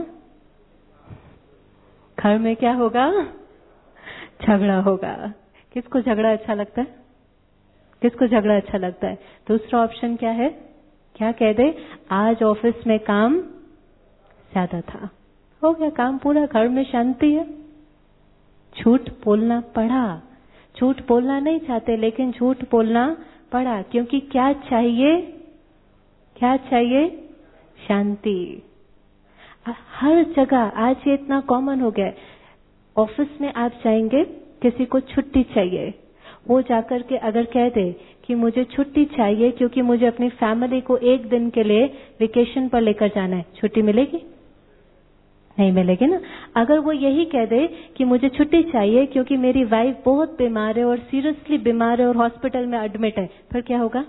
घर में क्या होगा? झगड़ा होगा। किसको झगड़ा अच्छा लगता है? किसको झगड़ा अच्छा लगता है? दूसरा ऑप्शन क्या है? क्या कह दे, आज ऑफिस में काम ज्यादा था, हो गया काम पूरा, घर में शांति है। झूठ बोलना पड़ा। झूठ बोलना नहीं चाहते, लेकिन झूठ बोलना पड़ा, क्योंकि क्या चाहिए? क्या चाहिए? शांति। हर जगह आज ये इतना कॉमन हो गया है। ऑफिस में आप जाएंगे, किसी को छुट्टी चाहिए, वो जाकर के अगर कह दे कि मुझे छुट्टी चाहिए क्योंकि मुझे अपनी फैमिली को एक दिन के लिए वेकेशन पर लेकर जाना है, छुट्टी मिलेगी? नहीं मिलेगी ना। अगर वो यही कह दे कि मुझे छुट्टी चाहिए क्योंकि मेरी वाइफ बहुत बीमार है और सीरियसली बीमार है और हॉस्पिटल में एडमिट है, फिर क्या होगा?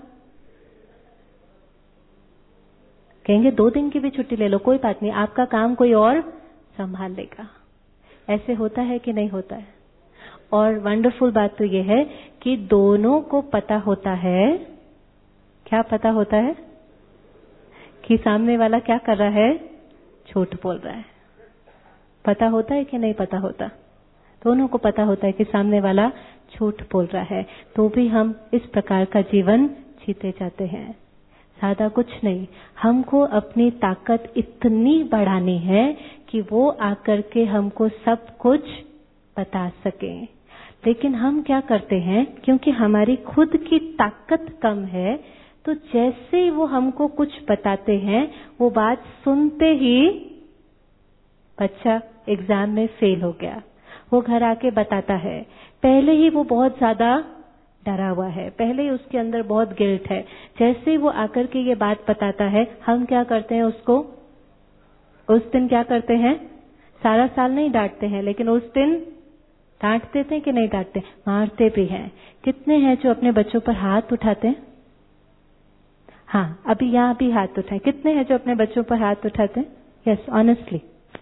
कहेंगे दो दिन की भी छुट्टी ले लो, कोई बात नहीं, आपका काम कोई और संभाल लेगा। ऐसे होता है कि नहीं होता है? और वंडरफुल बात तो ये है कि दोनों को पता होता है। क्या पता होता है? कि सामने वाला क्या कर रहा है? झूठ बोल रहा है। पता होता है कि नहीं पता होता? दोनों को पता होता है कि सामने वाला झूठ बोल रहा है, तो भी हम इस प्रकार का जीवन जीते जाते हैं। ज्यादा कुछ नहीं, हमको अपनी ताकत इतनी बढ़ानी है कि वो आकर के हमको सब कुछ बता सके। लेकिन हम क्या करते हैं, क्योंकि हमारी खुद की ताकत कम है, तो जैसे ही वो हमको कुछ बताते हैं, वो बात सुनते ही बच्चा एग्जाम में फेल हो गया, वो घर आके बताता है। पहले ही वो बहुत ज्यादा डरा हुआ है, पहले ही उसके अंदर बहुत गिल्ट है। जैसे ही वो आकर के ये बात बताता है, हम क्या करते हैं उसको? उस दिन क्या करते हैं? सारा साल नहीं डांटते हैं, लेकिन उस दिन डांट देते हैं कि नहीं डांटते? मारते भी हैं। कितने हैं जो अपने बच्चों पर हाथ उठाते हैं? हाँ, अभी यहाँ भी हाथ उठाए। कितने हैं जो अपने बच्चों पर हाथ उठाते हैं? यस, ऑनेस्टली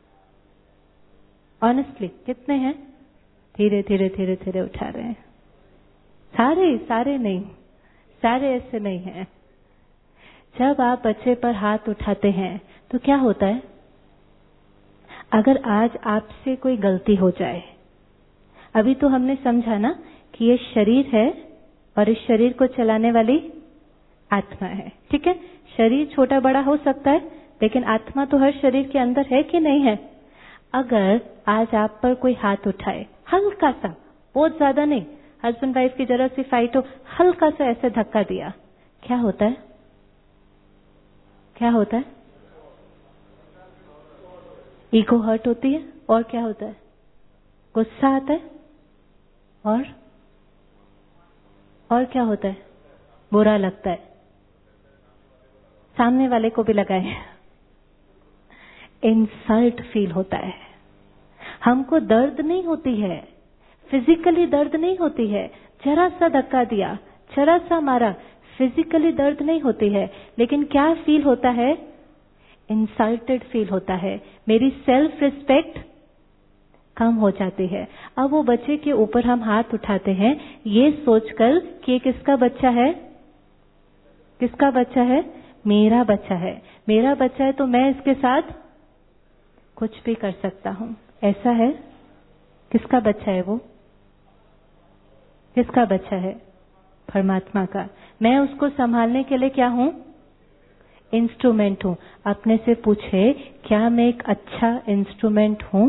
ऑनेस्टली कितने हैं? धीरे धीरे धीरे धीरे उठा रहे हैं। सारे सारे नहीं, सारे ऐसे नहीं हैं। जब आप बच्चे पर हाथ उठाते हैं तो क्या होता है? अगर आज आपसे कोई गलती हो जाए, अभी तो हमने समझा ना कि ये शरीर है और इस शरीर को चलाने वाली आत्मा है, ठीक है? शरीर छोटा बड़ा हो सकता है, लेकिन आत्मा तो हर शरीर के अंदर है कि नहीं है? अगर आज आप पर कोई हाथ उठाए, हल्का सा, बहुत ज्यादा नहीं, हस्बैंड वाइफ की जरा सी फाइट हो, हल्का सा ऐसे धक्का दिया, क्या होता है? क्या होता है? ईगो हर्ट होती है। और क्या होता है? गुस्सा आता है। और और क्या होता है? बुरा लगता है। सामने वाले को भी लगाए, इंसल्ट फील होता है। हमको दर्द नहीं होती है, फिजिकली दर्द नहीं होती है, जरा सा धक्का दिया, जरा सा मारा, फिजिकली दर्द नहीं होती है, लेकिन क्या फील होता है? इंसल्टेड फील होता है। मेरी सेल्फ रिस्पेक्ट कम हो जाती है। अब वो बच्चे के ऊपर हम हाथ उठाते हैं ये सोचकर कि ये किसका बच्चा है? किसका बच्चा है? मेरा बच्चा है। मेरा बच्चा है तो मैं इसके साथ कुछ भी कर सकता हूं, ऐसा है? किसका बच्चा है वो? किसका बच्चा है? परमात्मा का। मैं उसको संभालने के लिए क्या हूं? इंस्ट्रूमेंट हूं। अपने से पूछे, क्या मैं एक अच्छा इंस्ट्रूमेंट हूं?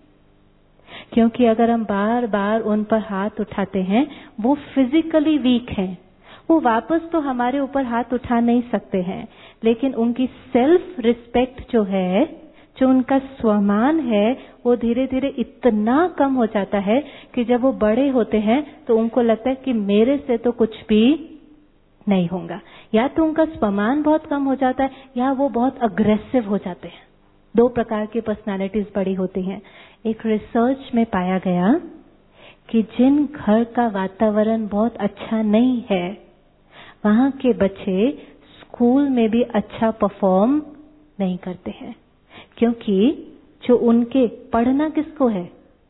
क्योंकि अगर हम बार बार उन पर हाथ उठाते हैं, वो फिजिकली वीक हैं, वो वापस तो हमारे ऊपर हाथ उठा नहीं सकते हैं, लेकिन उनकी सेल्फ रिस्पेक्ट जो है, जो उनका स्वमान है, वो धीरे धीरे इतना कम हो जाता है कि जब वो बड़े होते हैं तो उनको लगता है कि मेरे से तो कुछ भी नहीं होगा। या तो उनका स्वमान बहुत कम हो जाता है, या वो बहुत अग्रेसिव हो जाते हैं। दो प्रकार की पर्सनालिटीज बड़ी होती हैं। एक रिसर्च में पाया गया कि जिन घर का वातावरण बहुत अच्छा नहीं है, वहां के बच्चे स्कूल में भी अच्छा परफॉर्म नहीं करते हैं, क्योंकि जो उनके पढ़ना किसको है?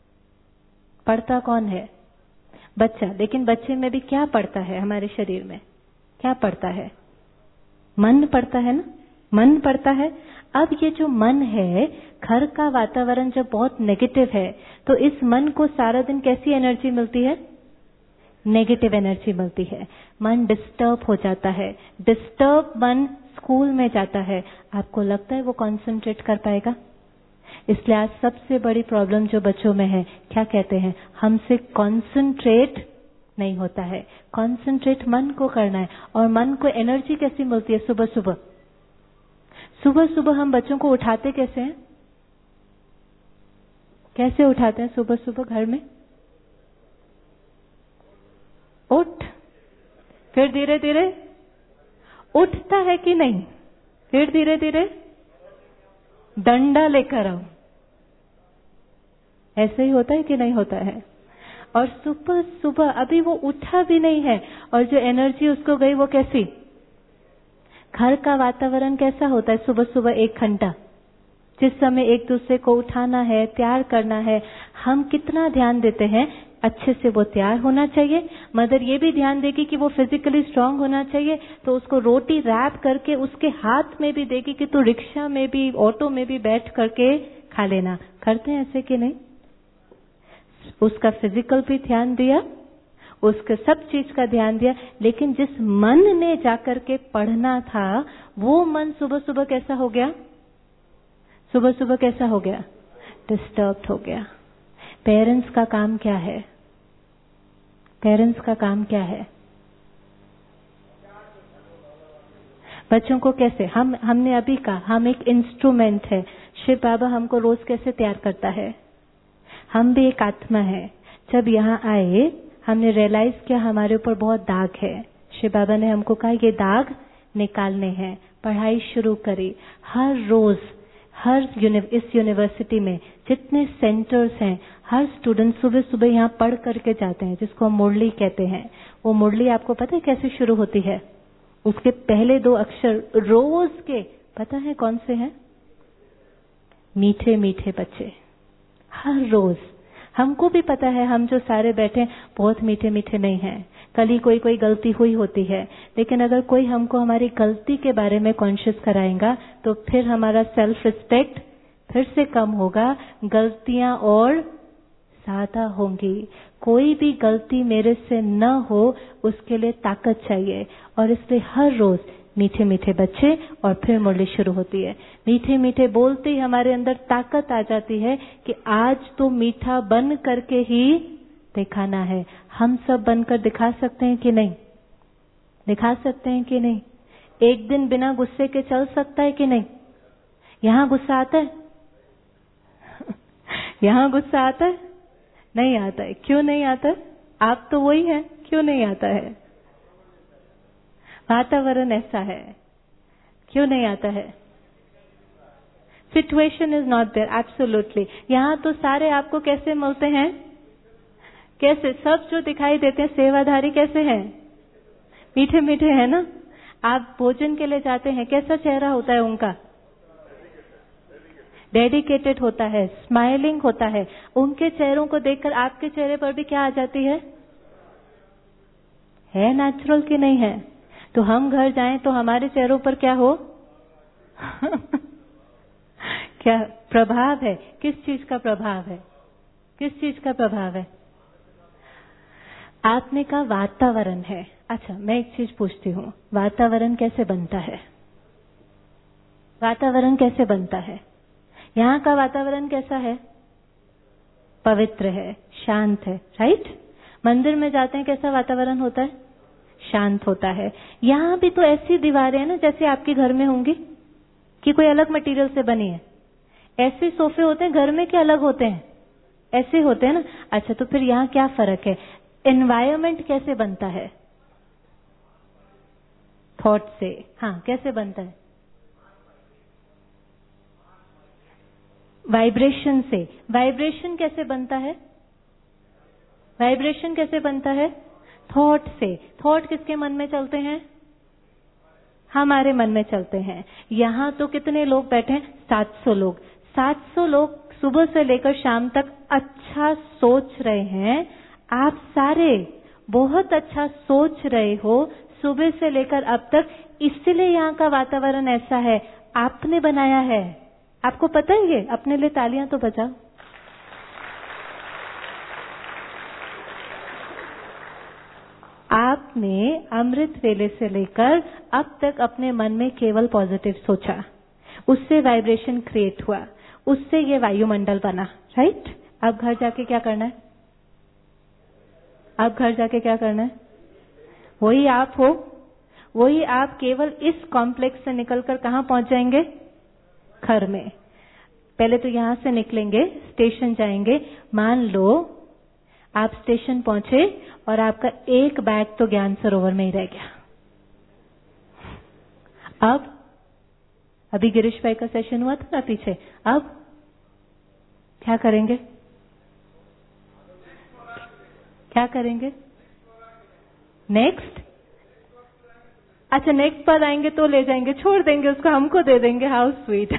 पढ़ता कौन है? बच्चा। लेकिन बच्चे में भी क्या पढ़ता है? हमारे शरीर में क्या पढ़ता है? मन पढ़ता है ना, मन पढ़ता है। अब ये जो मन है, घर का वातावरण जब बहुत नेगेटिव है, तो इस मन को सारा दिन कैसी एनर्जी मिलती है? नेगेटिव एनर्जी मिलती है। मन डिस्टर्ब हो जाता है। डिस्टर्ब मन स्कूल में जाता है, आपको लगता है वो कंसंट्रेट कर पाएगा? इसलिए आज सबसे बड़ी प्रॉब्लम जो बच्चों में है, क्या कहते हैं? हमसे कंसंट्रेट नहीं होता है। कंसंट्रेट मन को करना है। और मन को एनर्जी कैसी मिलती है? सुबह सुबह सुबह सुबह हम बच्चों को उठाते कैसे हैं? कैसे उठाते हैं सुबह सुबह घर में? उठ, फिर धीरे धीरे उठता है कि नहीं? फिर धीरे धीरे डंडा लेकर आओ। ऐसे ही होता है कि नहीं होता है? और सुबह सुबह अभी वो उठा भी नहीं है, और जो एनर्जी उसको गई वो कैसी? घर का वातावरण कैसा होता है सुबह सुबह एक घंटा, जिस समय एक दूसरे को उठाना है, प्यार करना है, हम कितना ध्यान देते हैं? अच्छे से वो तैयार होना चाहिए। मदर ये भी ध्यान देगी कि वो फिजिकली स्ट्रांग होना चाहिए, तो उसको रोटी रैप करके उसके हाथ में भी देगी कि तू रिक्शा में भी, ऑटो में भी बैठ करके खा लेना। करते हैं ऐसे कि नहीं? उसका फिजिकल भी ध्यान दिया, उसके सब चीज का ध्यान दिया, लेकिन जिस मन ने जाकर के पढ़ना था, वो मन सुबह सुबह कैसा हो गया? सुबह सुबह कैसा हो गया? डिस्टर्ब हो गया। पेरेंट्स का काम क्या है? पेरेंट्स का काम क्या है? बच्चों को कैसे, हम हमने अभी कहा हम एक इंस्ट्रूमेंट है। शिव बाबा हमको रोज कैसे तैयार करता है? हम भी एक आत्मा है। जब यहाँ आए हमने रियलाइज किया हमारे ऊपर बहुत दाग है। शिव बाबा ने हमको कहा ये दाग निकालने हैं। पढ़ाई शुरू करी। हर रोज हर यूनि- इस यूनिवर्सिटी में जितने सेंटर्स हैं, हर स्टूडेंट सुबह सुबह यहाँ पढ़ करके जाते हैं, जिसको हम मुरली कहते हैं। वो मुरली आपको पता है कैसे शुरू होती है? उसके पहले दो अक्षर रोज के पता है कौन से हैं? मीठे मीठे बच्चे। हर रोज हमको भी पता है, हम जो सारे बैठे बहुत मीठे मीठे नहीं हैं। कल ही कोई कोई गलती हुई होती है, लेकिन अगर कोई हमको हमारी गलती के बारे में कॉन्शियस कराएगा तो फिर हमारा सेल्फ रिस्पेक्ट फिर से कम होगा, गलतियां और ज्यादा होंगी। कोई भी गलती मेरे से न हो उसके लिए ताकत चाहिए, और इसलिए हर रोज मीठे मीठे बच्चे और फिर मुरली शुरू होती है। मीठे मीठे बोलते ही हमारे अंदर ताकत आ जाती है कि आज तो मीठा बन करके ही दिखाना है। हम सब बनकर दिखा सकते हैं कि नहीं? दिखा सकते हैं कि नहीं? एक दिन बिना गुस्से के चल सकता है कि नहीं? यहां गुस्सा आता है? यहां गुस्सा आता है? नहीं आता है। क्यों नहीं आता है? आप तो वही है, क्यों नहीं आता है? वातावरण ऐसा है, क्यों नहीं आता है? Situation is not there, absolutely. यहां तो सारे आपको कैसे मिलते हैं? कैसे? सब जो दिखाई देते हैं सेवाधारी कैसे हैं? मीठे मीठे है ना? आप भोजन के लिए जाते हैं, कैसा चेहरा होता है उनका? डेडिकेटेड होता है, स्माइलिंग होता है। उनके चेहरों को देखकर आपके चेहरे पर भी क्या आ जाती है? है नेचुरल कि नहीं है? तो हम घर जाएं तो हमारे चेहरों पर क्या हो? क्या प्रभाव है? किस चीज का प्रभाव है? किस चीज का प्रभाव है? आत्मा का वातावरण है। अच्छा, मैं एक चीज पूछती हूँ, वातावरण कैसे बनता है? वातावरण कैसे बनता है? यहाँ का वातावरण कैसा है? पवित्र है, शांत है, राइट? मंदिर में जाते हैं, कैसा वातावरण होता है? शांत होता है। यहाँ भी तो ऐसी दीवारें हैं ना जैसे आपके घर में होंगी, कि कोई अलग मटेरियल से बनी है? ऐसे सोफे होते हैं घर में कि अलग होते हैं? ऐसे होते हैं ना। अच्छा, तो फिर यहाँ क्या फर्क है? एनवायरमेंट कैसे बनता है? थॉट से। हाँ, कैसे बनता है? वाइब्रेशन से। वाइब्रेशन कैसे बनता है? वाइब्रेशन कैसे बनता है? थॉट से। थॉट किसके मन में चलते हैं? हमारे मन में चलते हैं। यहाँ तो कितने लोग बैठे हैं? सात सौ लोग। सात सौ लोग सुबह से लेकर शाम तक अच्छा सोच रहे हैं। आप सारे बहुत अच्छा सोच रहे हो सुबह से लेकर अब तक, इसलिए यहाँ का वातावरण ऐसा है। आपने बनाया है, आपको पता है ये? अपने लिए तालियां तो बजाओ। आपने अमृत वेले से लेकर अब तक अपने मन में केवल पॉजिटिव सोचा, उससे वाइब्रेशन क्रिएट हुआ, उससे ये वायुमंडल बना, राइट? अब घर जाके क्या करना है? अब घर जाके क्या करना है? वही आप हो, वही आप केवल इस कॉम्प्लेक्स से निकलकर कहां पहुंच जाएंगे? घर में। पहले तो यहां से निकलेंगे, स्टेशन जाएंगे। मान लो आप स्टेशन पहुंचे और आपका एक बैग तो ज्ञान सरोवर में ही रह गया। अब अभी गिरीश भाई का सेशन हुआ था ना पीछे, अब क्या करेंगे? क्या करेंगे? नेक्स्ट? अच्छा, नेक्स्ट बार आएंगे तो ले जाएंगे, छोड़ देंगे उसको, हमको दे देंगे। How sweet.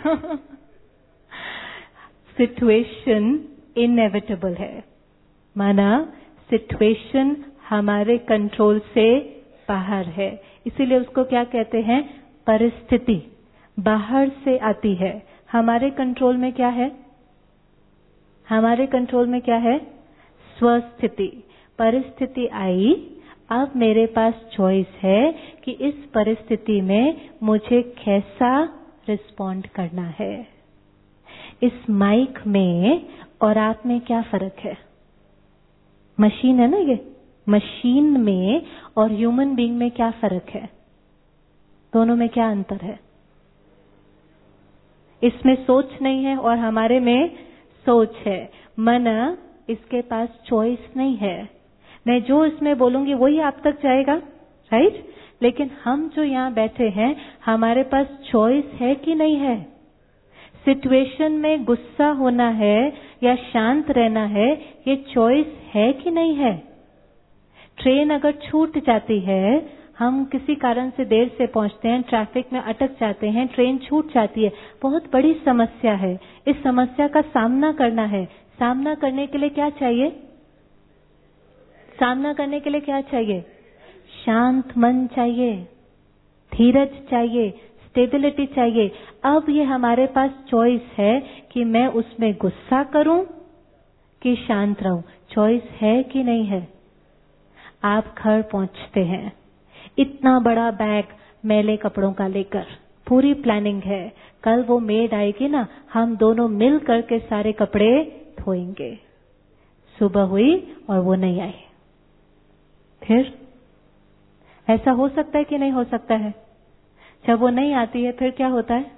सिचुएशन इनएविटेबल है, माना सिचुएशन हमारे कंट्रोल से बाहर है, इसीलिए उसको क्या कहते हैं? परिस्थिति बाहर से आती है। हमारे कंट्रोल में क्या है? हमारे कंट्रोल में क्या है? स्वस्थिति। परिस्थिति आई, अब मेरे पास चॉइस है कि इस परिस्थिति में मुझे कैसा रिस्पॉन्ड करना है। इस माइक में और आप में क्या फर्क है? मशीन है ना ये, मशीन में और ह्यूमन बीइंग में क्या फर्क है? दोनों में क्या अंतर है? इसमें सोच नहीं है और हमारे में सोच है। मन, इसके पास चॉइस नहीं है। मैं जो इसमें बोलूंगी वही आप तक जाएगा, राइट? लेकिन हम जो यहाँ बैठे हैं, हमारे पास चॉइस है कि नहीं है? सिचुएशन में गुस्सा होना है या शांत रहना है, ये चॉइस है कि नहीं है? ट्रेन अगर छूट जाती है, हम किसी कारण से देर से पहुंचते हैं, ट्रैफिक में अटक जाते हैं, ट्रेन छूट जाती है, बहुत बड़ी समस्या है। इस समस्या का सामना करना है। सामना करने के लिए क्या चाहिए? सामना करने के लिए क्या चाहिए? शांत मन चाहिए, धीरज चाहिए, स्टेबिलिटी चाहिए। अब ये हमारे पास चॉइस है कि मैं उसमें गुस्सा करूं कि शांत रहूं। चॉइस है कि नहीं है? आप घर पहुंचते हैं, इतना बड़ा बैग मैले कपड़ों का लेकर, पूरी प्लानिंग है, कल वो मेड आएगी ना, हम दोनों मिल करके सारे कपड़े धोएंगे। सुबह हुई और वो नहीं आई। फिर ऐसा हो सकता है कि नहीं हो सकता है? जब वो नहीं आती है फिर क्या होता है?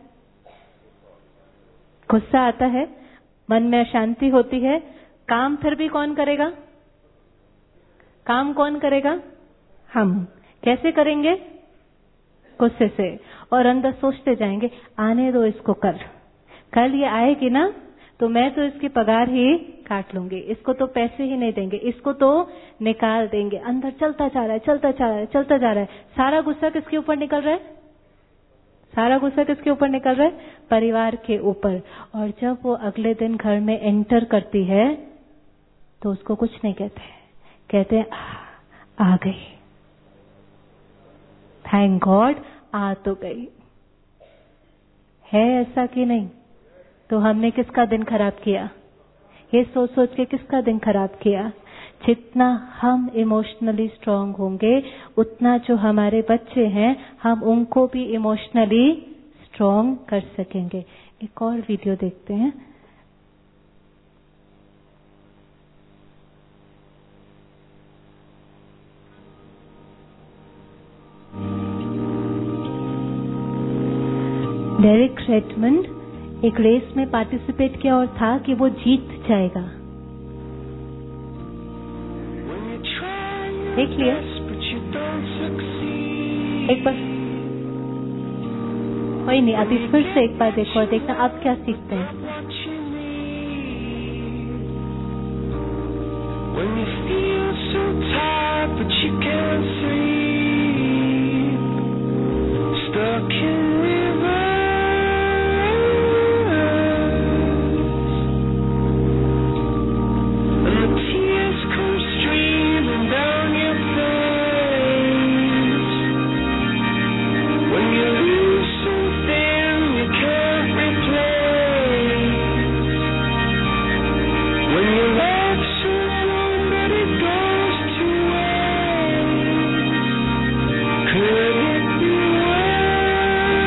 गुस्सा आता है, मन में अशांति होती है। काम फिर भी कौन करेगा? काम कौन करेगा? हम। कैसे करेंगे? गुस्से से। और अंदर सोचते जाएंगे, आने दो इसको, कल कल ये आएगी ना तो मैं तो इसकी पगार ही काट लूंगी, इसको तो पैसे ही नहीं देंगे, इसको तो निकाल देंगे। अंदर चलता जा रहा है, चलता जा रहा है, चलता जा रहा है। सारा गुस्सा किसके ऊपर निकल रहा है? सारा गुस्सा किसके ऊपर निकल रहा है? परिवार के ऊपर। और जब वो अगले दिन घर में एंटर करती है तो उसको कुछ नहीं कहते, कहते हैं आ, आ गई, थैंक गॉड आ तो गई। है ऐसा कि नहीं? तो हमने किसका दिन खराब किया? ये सोच सोच के किसका दिन खराब किया? जितना हम इमोशनली स्ट्रांग होंगे, उतना जो हमारे बच्चे हैं, हम उनको भी इमोशनली स्ट्रांग कर सकेंगे। एक और वीडियो देखते हैं। डेरिक रेडमंड एक रेस में पार्टिसिपेट किया और था कि वो जीत जाएगा। देख लिया एक बार? कोई नहीं, अभी फिर से एक बार देखो और देखना आप क्या सीखते हैं। Could it be worse?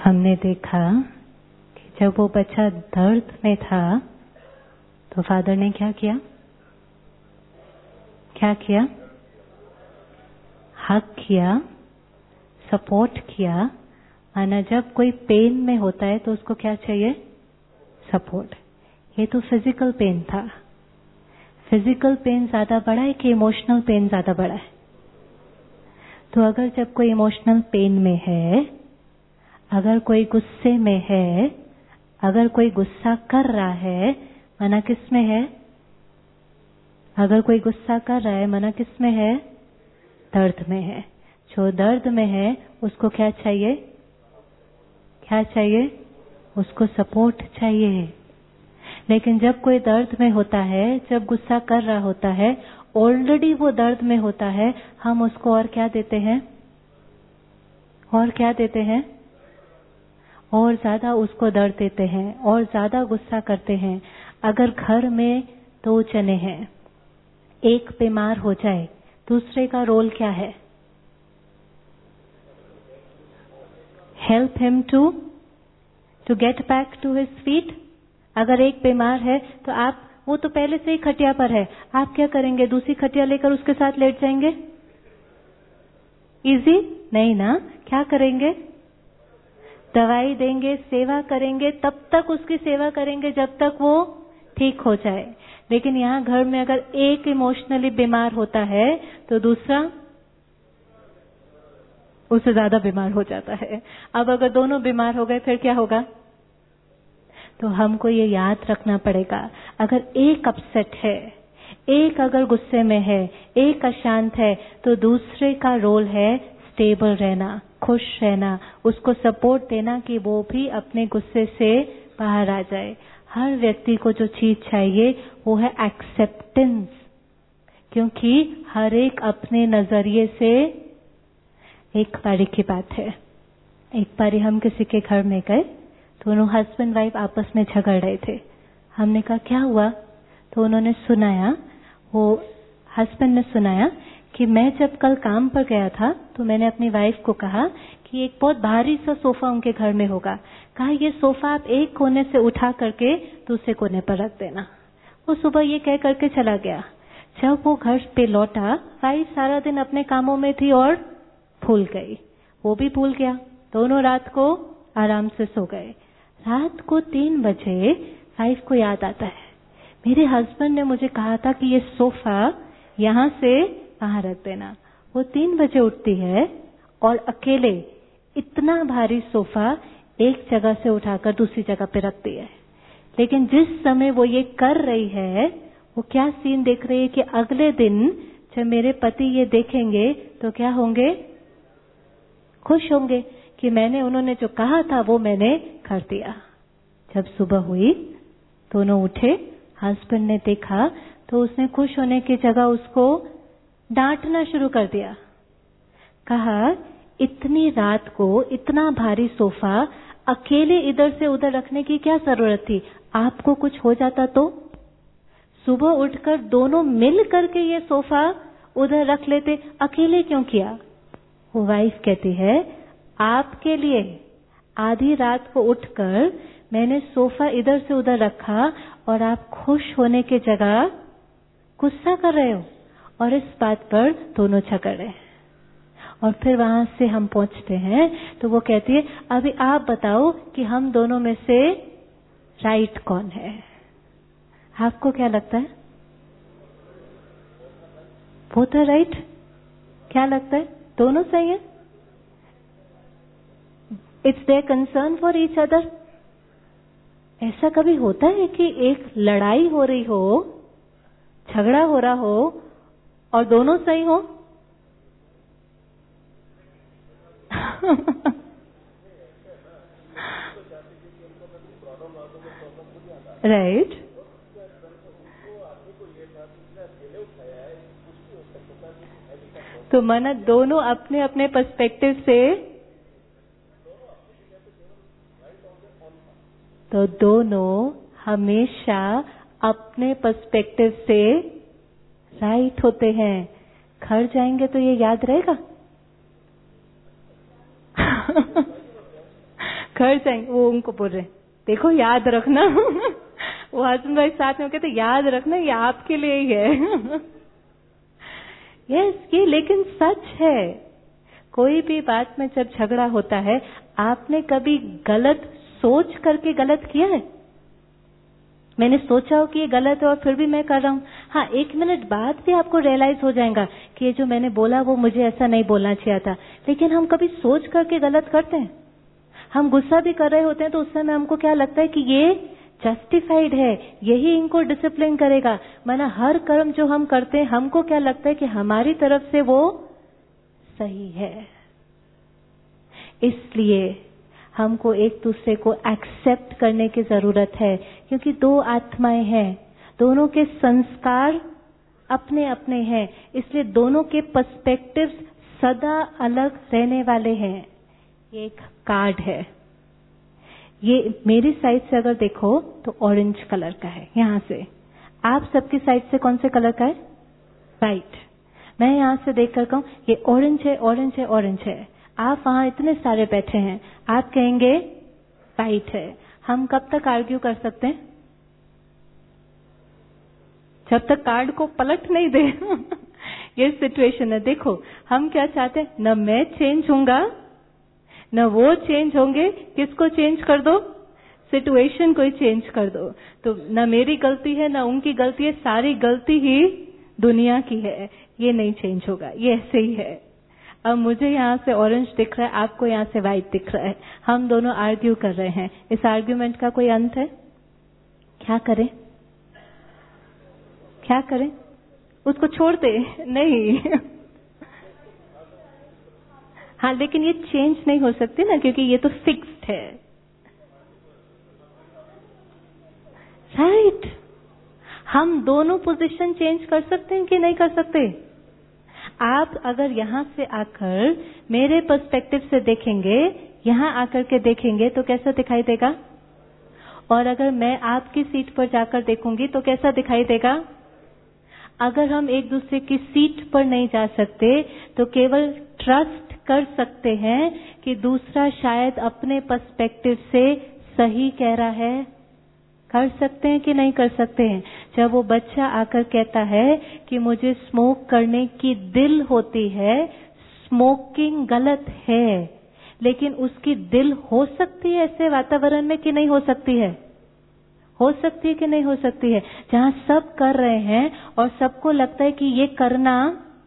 हमने देखा कि जब वो बच्चा दर्द में था तो फादर ने क्या किया? क्या किया? हक किया, सपोर्ट किया। माना जब कोई पेन में होता है तो उसको क्या चाहिए? सपोर्ट। ये तो फिजिकल पेन था। फिजिकल पेन ज्यादा बड़ा है कि इमोशनल पेन ज्यादा बड़ा है? तो अगर जब कोई इमोशनल पेन में है, अगर कोई गुस्से में है, अगर कोई गुस्सा कर रहा है, मना किस में है? अगर कोई गुस्सा कर रहा है, मना किस में है? दर्द में है। जो दर्द में है उसको क्या चाहिए? क्या चाहिए? उसको सपोर्ट चाहिए। लेकिन जब कोई दर्द में होता है, जब गुस्सा कर रहा होता है, ऑलरेडी वो दर्द में होता है, हम उसको और क्या देते हैं? और क्या देते हैं? और ज्यादा उसको दर्द देते हैं और ज्यादा गुस्सा करते हैं। अगर घर में दो जने हैं, एक बीमार हो जाए, दूसरे का रोल क्या है? Help him to to get back to his feet. अगर एक बीमार है तो आप, वो तो पहले से ही खटिया पर है, आप क्या करेंगे? दूसरी खटिया लेकर उसके साथ लेट जाएंगे? इजी नहीं ना? क्या करेंगे? दवाई देंगे, सेवा करेंगे, तब तक उसकी सेवा करेंगे जब तक वो ठीक हो जाए। लेकिन यहाँ घर में अगर एक इमोशनली बीमार होता है तो दूसरा उससे ज्यादा बीमार हो जाता है। अब अगर दोनों बीमार हो गए फिर क्या होगा? तो हमको ये याद रखना पड़ेगा, अगर एक अपसेट है, एक अगर गुस्से में है, एक अशांत है, तो दूसरे का रोल है स्टेबल रहना, खुश रहना, उसको सपोर्ट देना कि वो भी अपने गुस्से से बाहर आ जाए। हर व्यक्ति को जो चीज चाहिए वो है एक्सेप्टेंस, क्योंकि हर एक अपने नजरिए से। एक बारी की बात है, एक बारी हम किसी के घर में गए, दोनों हस्बैंड वाइफ आपस में झगड़ रहे थे। हमने कहा क्या हुआ? तो उन्होंने सुनाया, वो हस्बैंड ने सुनाया कि मैं जब कल काम पर गया था तो मैंने अपनी वाइफ को कहा कि एक बहुत भारी सा सोफा उनके घर में होगा। कहा ये सोफा आप एक कोने से उठा करके दूसरे कोने पर रख देना। वो सुबह ये कह करके चला गया। जब वो घर पे लौटा, वाइफ सारा दिन अपने कामों में थी और भूल गई, वो भी भूल गया। दोनों रात को आराम से सो गए। रात को तीन बजे वाइफ को याद आता है, मेरे हस्बैंड ने मुझे कहा था कि ये सोफा यहाँ से वहां रख देना। वो तीन बजे उठती है और अकेले इतना भारी सोफा एक जगह से उठाकर दूसरी जगह पे रखती है। लेकिन जिस समय वो ये कर रही है, वो क्या सीन देख रही है कि अगले दिन जब मेरे पति ये देखेंगे तो क्या होंगे? खुश होंगे कि मैंने, उन्होंने जो कहा था वो मैंने कर दिया। जब सुबह हुई, दोनों उठे, हस्बैंड ने देखा तो उसने खुश होने की जगह उसको डांटना शुरू कर दिया। कहा इतनी रात को इतना भारी सोफा अकेले इधर से उधर रखने की क्या जरूरत थी? आपको कुछ हो जाता तो? सुबह उठकर दोनों मिल करके ये सोफा उधर रख लेते, अकेले क्यों किया? वो वाइफ कहती है आपके लिए आधी रात को उठकर मैंने सोफा इधर से उधर रखा और आप खुश होने की जगह गुस्सा कर रहे हो, और इस बात पर दोनों झगड़ रहे हैं। और फिर वहां से हम पहुंचते हैं तो वो कहती है अभी आप बताओ कि हम दोनों में से राइट कौन है? आपको क्या लगता है? Both are right? क्या लगता है? दोनों सही है? It's their concern for each other. ऐसा कभी होता है कि एक लड़ाई हो रही हो, झगड़ा हो रहा हो और दोनों सही हो? Right right? तो माना दोनों अपने अपने पर्सपेक्टिव से, तो दोनों हमेशा अपने पर्सपेक्टिव से राइट होते हैं। घर जाएंगे तो ये याद रहेगा। घर जाएंगे, वो उनको बोल रहे देखो याद रखना वो हस्बैंड वाइफ साथ में कहते याद रखना ये आपके लिए ही है यस yes, ये लेकिन सच है। कोई भी बात में जब झगड़ा होता है, आपने कभी गलत सोच करके गलत किया है? मैंने सोचा हो कि ये गलत है और फिर भी मैं कर रहा हूँ। हाँ, एक मिनट बाद भी आपको रियलाइज हो जाएगा कि ये जो मैंने बोला वो मुझे ऐसा नहीं बोलना चाहिए था। लेकिन हम कभी सोच करके गलत करते हैं। हम गुस्सा भी कर रहे होते हैं तो उस समय हमको क्या लगता है कि ये जस्टिफाइड है, यही इनको डिसिप्लिन करेगा। माना हर कर्म जो हम करते हैं हमको क्या लगता है कि हमारी तरफ से वो सही है। इसलिए हमको एक दूसरे को एक्सेप्ट करने की जरूरत है, क्योंकि दो आत्माएं हैं, दोनों के संस्कार अपने अपने हैं, इसलिए दोनों के पर्सपेक्टिव्स सदा अलग रहने वाले हैं। ये एक कार्ड है, ये मेरी साइड से अगर देखो तो ऑरेंज कलर का है यहाँ से, आप सबकी साइड से कौन से कलर का है? व्हाइट। मैं यहाँ से देख कर कहूँ ये ऑरेंज है, ऑरेंज है, ऑरेंज है। आप वहां इतने सारे बैठे हैं, आप कहेंगे व्हाइट है। हम कब तक आर्ग्यू कर सकते हैं? जब तक कार्ड को पलट नहीं दे ये सिचुएशन है। देखो हम क्या चाहते हैं, न मैं चेंज होऊंगा न वो चेंज होंगे। किसको चेंज कर दो? सिचुएशन को ही चेंज कर दो। तो न मेरी गलती है न उनकी गलती है, सारी गलती ही दुनिया की है। ये नहीं चेंज होगा, ये ऐसे ही है। अब मुझे यहाँ से ऑरेंज दिख रहा है, आपको यहाँ से व्हाइट दिख रहा है, हम दोनों आर्ग्यू कर रहे हैं। इस आर्ग्यूमेंट का कोई अंत है? क्या करें? क्या करें? उसको छोड़ दे? नहीं हाँ, लेकिन ये चेंज नहीं हो सकती ना, क्योंकि ये तो फिक्स्ड है, राइट right. हम दोनों पोजीशन चेंज कर सकते हैं कि नहीं कर सकते? आप अगर यहाँ से आकर मेरे पर्सपेक्टिव से देखेंगे, यहाँ आकर के देखेंगे तो कैसा दिखाई देगा? और अगर मैं आपकी सीट पर जाकर देखूंगी तो कैसा दिखाई देगा? अगर हम एक दूसरे की सीट पर नहीं जा सकते तो केवल ट्रस्ट कर सकते हैं कि दूसरा शायद अपने पर्सपेक्टिव से सही कह रहा है। कर सकते हैं कि नहीं कर सकते हैं? जब वो बच्चा आकर कहता है कि मुझे स्मोक करने की दिल होती है, स्मोकिंग गलत है, लेकिन उसकी दिल हो सकती है ऐसे वातावरण में कि नहीं हो सकती है? हो सकती है कि नहीं हो सकती है? जहां सब कर रहे हैं और सबको लगता है कि ये करना,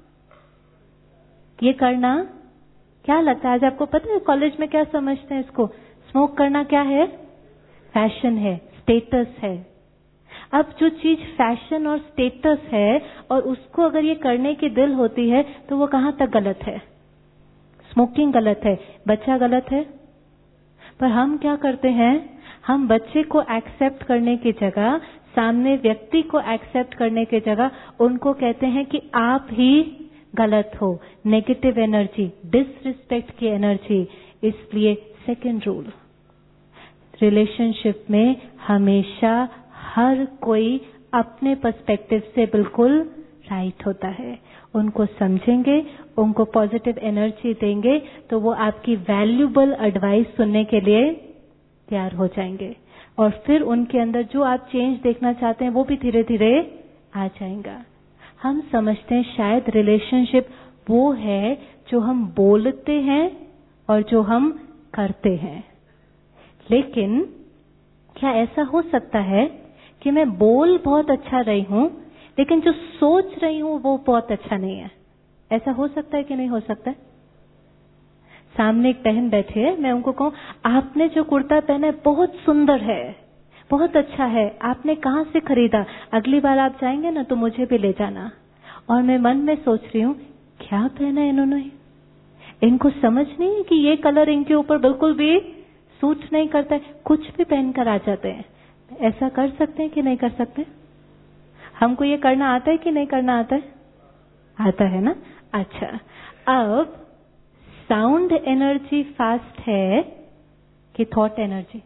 ये करना क्या लगता है? आज आपको पता है कॉलेज में क्या समझते हैं इसको? स्मोक करना क्या है? फैशन है, स्टेटस है। अब जो चीज फैशन और स्टेटस है और उसको अगर ये करने की दिल होती है तो वो कहां तक गलत है? स्मोकिंग गलत है, बच्चा गलत है। पर हम क्या करते हैं, हम बच्चे को एक्सेप्ट करने की जगह, सामने व्यक्ति को एक्सेप्ट करने की जगह उनको कहते हैं कि आप ही गलत हो। नेगेटिव एनर्जी, डिसरिस्पेक्ट की एनर्जी। इसलिए सेकंड रूल, रिलेशनशिप में हमेशा हर कोई अपने पर्सपेक्टिव से बिल्कुल राइट होता है। उनको समझेंगे, उनको पॉजिटिव एनर्जी देंगे तो वो आपकी वैल्यूबल एडवाइस सुनने के लिए तैयार हो जाएंगे, और फिर उनके अंदर जो आप चेंज देखना चाहते हैं वो भी धीरे धीरे आ जाएगा। हम समझते हैं शायद रिलेशनशिप वो है जो हम बोलते हैं और जो हम करते हैं, लेकिन क्या ऐसा हो सकता है कि मैं बोल बहुत अच्छा रही हूं लेकिन जो सोच रही हूं वो बहुत अच्छा नहीं है? ऐसा हो सकता है कि नहीं हो सकता है? सामने एक बहन बैठे है, मैं उनको कहूं आपने जो कुर्ता पहना है बहुत सुंदर है, बहुत अच्छा है, आपने कहाँ से खरीदा? अगली बार आप जाएंगे ना तो मुझे भी ले जाना। और मैं मन में सोच रही हूँ क्या पहना है इन्होंने, इनको समझ नहीं है कि ये कलर इनके ऊपर बिल्कुल भी सूट नहीं करता है, कुछ भी पहनकर आ जाते हैं। ऐसा कर सकते हैं कि नहीं कर सकते? हमको ये करना आता है कि नहीं करना आता है? आता है ना। अच्छा, अब साउंड एनर्जी फास्ट है कि थॉट एनर्जी?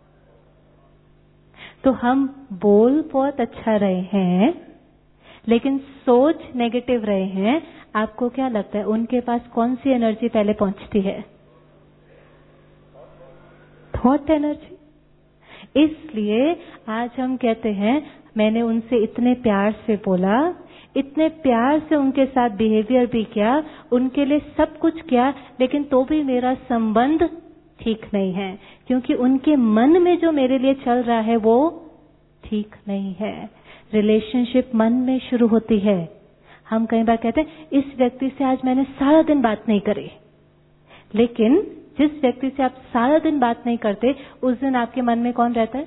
तो हम बोल बहुत अच्छा रहे हैं लेकिन सोच नेगेटिव रहे हैं, आपको क्या लगता है उनके पास कौन सी एनर्जी पहले पहुंचती है? Thought energy. इसलिए आज हम कहते हैं मैंने उनसे इतने प्यार से बोला, इतने प्यार से उनके साथ बिहेवियर भी किया, उनके लिए सब कुछ किया, लेकिन तो भी मेरा संबंध ठीक नहीं है, क्योंकि उनके मन में जो मेरे लिए चल रहा है वो ठीक नहीं है। रिलेशनशिप मन में शुरू होती है। हम कई बार कहते हैं इस व्यक्ति से आज मैंने सारा दिन बात नहीं करी, लेकिन जिस व्यक्ति से आप सारा दिन बात नहीं करते, उस दिन आपके मन में कौन रहता है?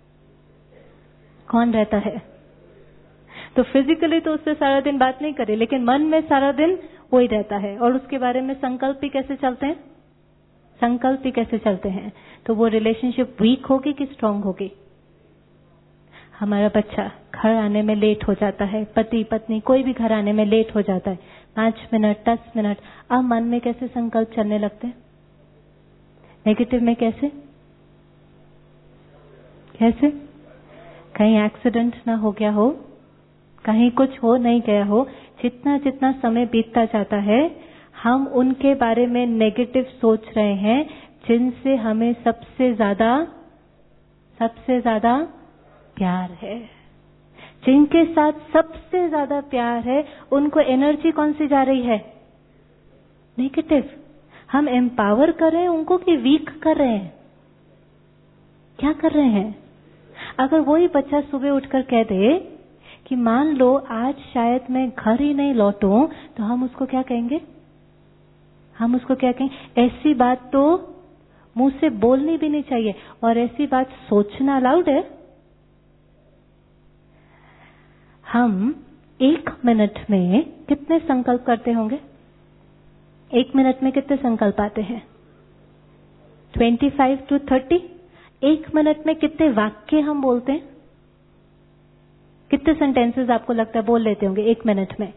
कौन रहता है? तो फिजिकली तो उससे सारा दिन बात नहीं करे, लेकिन मन में सारा दिन वही रहता है। और उसके बारे में संकल्प भी कैसे चलते हैं? संकल्प भी कैसे चलते हैं? तो वो रिलेशनशिप वीक होगी कि स्ट्रांग होगी? हमारा बच्चा घर आने में लेट हो जाता है, पति पत्नी कोई भी घर आने में लेट हो जाता है, पांच मिनट दस मिनट, अब मन में कैसे संकल्प चलने लगते हैं? नेगेटिव में कैसे? कैसे? कहीं एक्सीडेंट ना हो गया हो, कहीं कुछ हो नहीं गया हो। जितना जितना समय बीतता जाता है, हम उनके बारे में नेगेटिव सोच रहे हैं, जिनसे हमें सबसे ज्यादा सबसे ज्यादा प्यार है, जिनके साथ सबसे ज्यादा प्यार है, उनको एनर्जी कौन सी जा रही है? नेगेटिव। हम एम्पावर कर रहे हैं उनको कि वीक कर रहे हैं? क्या कर रहे हैं? अगर वही बच्चा सुबह उठकर कह दे कि मान लो आज शायद मैं घर ही नहीं लौटूं, तो हम उसको क्या कहेंगे? हम उसको क्या कहेंगे? ऐसी बात तो मुंह से बोलनी भी नहीं चाहिए, और ऐसी बात सोचना अलाउड है? हम एक मिनट में कितने संकल्प करते होंगे? एक मिनट में कितने संकल्प आते हैं? Twenty five to thirty. एक मिनट में कितने वाक्य हम बोलते हैं? कितने सेंटेंसेस आपको लगता है बोल लेते होंगे एक मिनट में?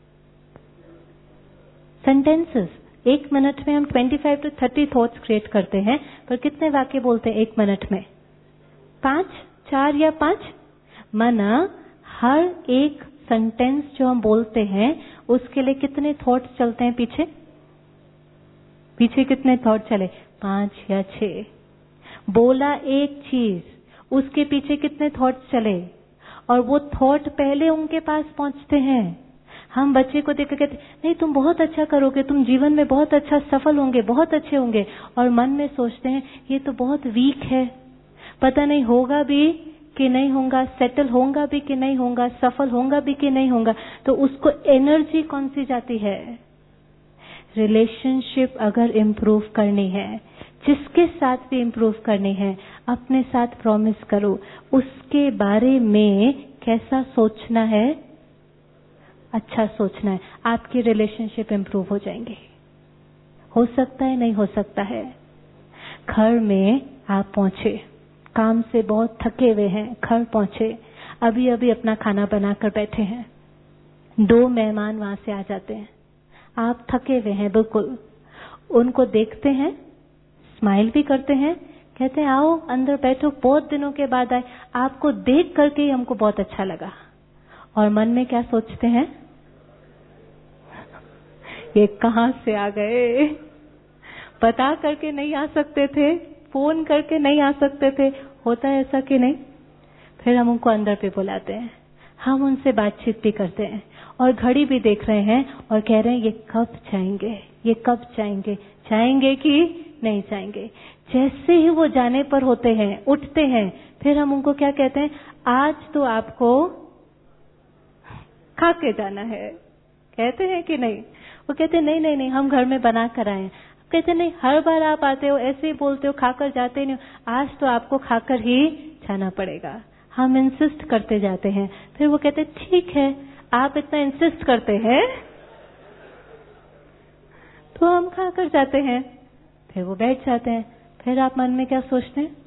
सेंटेंसेस। एक मिनट में हम twenty five to thirty thoughts create करते हैं, पर कितने वाक्य बोलते हैं एक मिनट में? पांच, चार या पांच। माना हर एक सेंटेंस जो हम बोलते हैं उसके लिए कितने थॉट्स चलते हैं पीछे? पीछे कितने थॉट चले? पांच या छह। बोला एक चीज, उसके पीछे कितने थॉट्स चले? और वो थॉट पहले उनके पास पहुंचते हैं। हम बच्चे को देख कर कहते नहीं तुम बहुत अच्छा करोगे, तुम जीवन में बहुत अच्छा सफल होंगे, बहुत अच्छे होंगे, और मन में सोचते हैं ये तो बहुत वीक है, पता नहीं होगा भी कि नहीं होगा, सेटल होगा भी कि नहीं होगा, सफल होगा भी कि नहीं होगा। तो उसको एनर्जी कौन सी जाती है? रिलेशनशिप अगर इम्प्रूव करनी है, जिसके साथ भी इम्प्रूव करनी है, अपने साथ प्रॉमिस करो उसके बारे में कैसा सोचना है? अच्छा सोचना है। आपकी रिलेशनशिप इम्प्रूव हो जाएंगे। हो सकता है, नहीं हो सकता है। घर में आप पहुंचे, काम से बहुत थके हुए हैं, घर पहुंचे, अभी अभी अपना खाना बनाकर बैठे हैं, दो मेहमान वहां से आ जाते हैं, आप थके हुए हैं बिल्कुल, उनको देखते हैं, स्माइल भी करते हैं, कहते हैं आओ अंदर बैठो, बहुत दिनों के बाद आए, आपको देख करके ही हमको बहुत अच्छा लगा। और मन में क्या सोचते हैं? ये कहां से आ गए? पता करके नहीं आ सकते थे, फोन करके नहीं आ सकते थे। होता है ऐसा कि नहीं? फिर हम उनको अंदर पे बुलाते हैं, हम उनसे बातचीत भी करते हैं, और घड़ी भी देख रहे हैं और कह रहे हैं ये कब जाएंगे, ये कब जाएंगे, जाएंगे कि नहीं जाएंगे। जैसे ही वो जाने पर होते हैं, उठते हैं, फिर हम उनको क्या कहते हैं? आज तो आपको खा के जाना है, कहते हैं कि नहीं? वो कहते हैं नहीं नहीं नहीं हम घर में बना कर आए। कहते नहीं, हर बार आप आते हो ऐसे ही बोलते हो, खाकर जाते नहीं हो, आज तो आपको खाकर ही जाना पड़ेगा। हम इंसिस्ट करते जाते हैं, फिर वो कहते ठीक है आप इतना इंसिस्ट करते हैं तो हम खाकर जाते हैं। फिर वो बैठ जाते हैं। फिर आप मन में क्या सोचते हैं?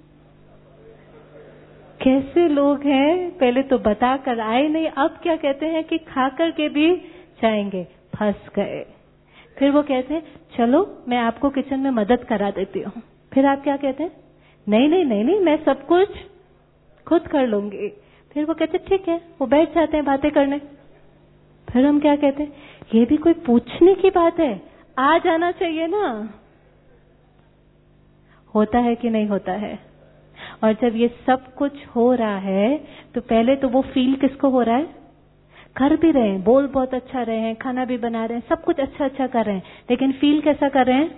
कैसे लोग हैं, पहले तो बता कर आए नहीं, अब क्या कहते हैं कि खाकर के भी जाएंगे, फंस गए। फिर वो कहते हैं चलो मैं आपको किचन में मदद करा देती हूँ। फिर आप क्या कहते हैं? नहीं नहीं नहीं नहीं मैं सब कुछ खुद कर लूंगी। फिर वो कहते ठीक है, वो बैठ जाते हैं बातें करने। फिर हम क्या कहते हैं? ये भी कोई पूछने की बात है, आ जाना चाहिए ना। होता है कि नहीं होता है? और जब ये सब कुछ हो रहा है तो पहले तो वो फील किसको हो रहा है? कर भी रहे हैं, बोल बहुत अच्छा रहे हैं, खाना भी बना रहे हैं, सब कुछ अच्छा अच्छा कर रहे हैं, लेकिन फील कैसा कर रहे हैं?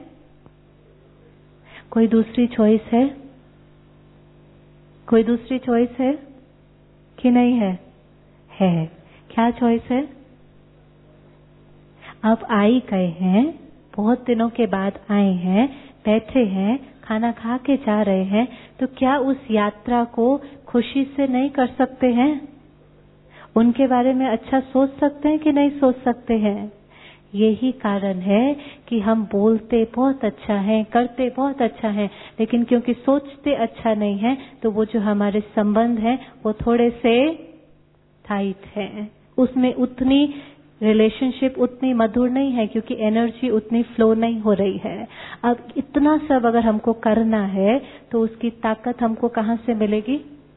कोई दूसरी चॉइस है? कोई दूसरी चॉइस है कि नहीं है? है। क्या चॉइस है? आप आई गए हैं, बहुत दिनों के बाद आए हैं, बैठे हैं, खाना खा के जा रहे हैं, तो क्या उस यात्रा को खुशी से नहीं कर सकते हैं? उनके बारे में अच्छा सोच सकते हैं कि नहीं सोच सकते हैं? यही कारण है कि हम बोलते बहुत अच्छा है, करते बहुत अच्छा है, लेकिन क्योंकि सोचते अच्छा नहीं है तो वो जो हमारे संबंध हैं वो थोड़े से टाइट हैं, उसमें उतनी रिलेशनशिप उतनी मधुर नहीं है, क्योंकि एनर्जी उतनी फ्लो नहीं हो रही है। अब इतना सब अगर हमको करना है तो उसकी ताकत हमको कहाँ से मिलेगी?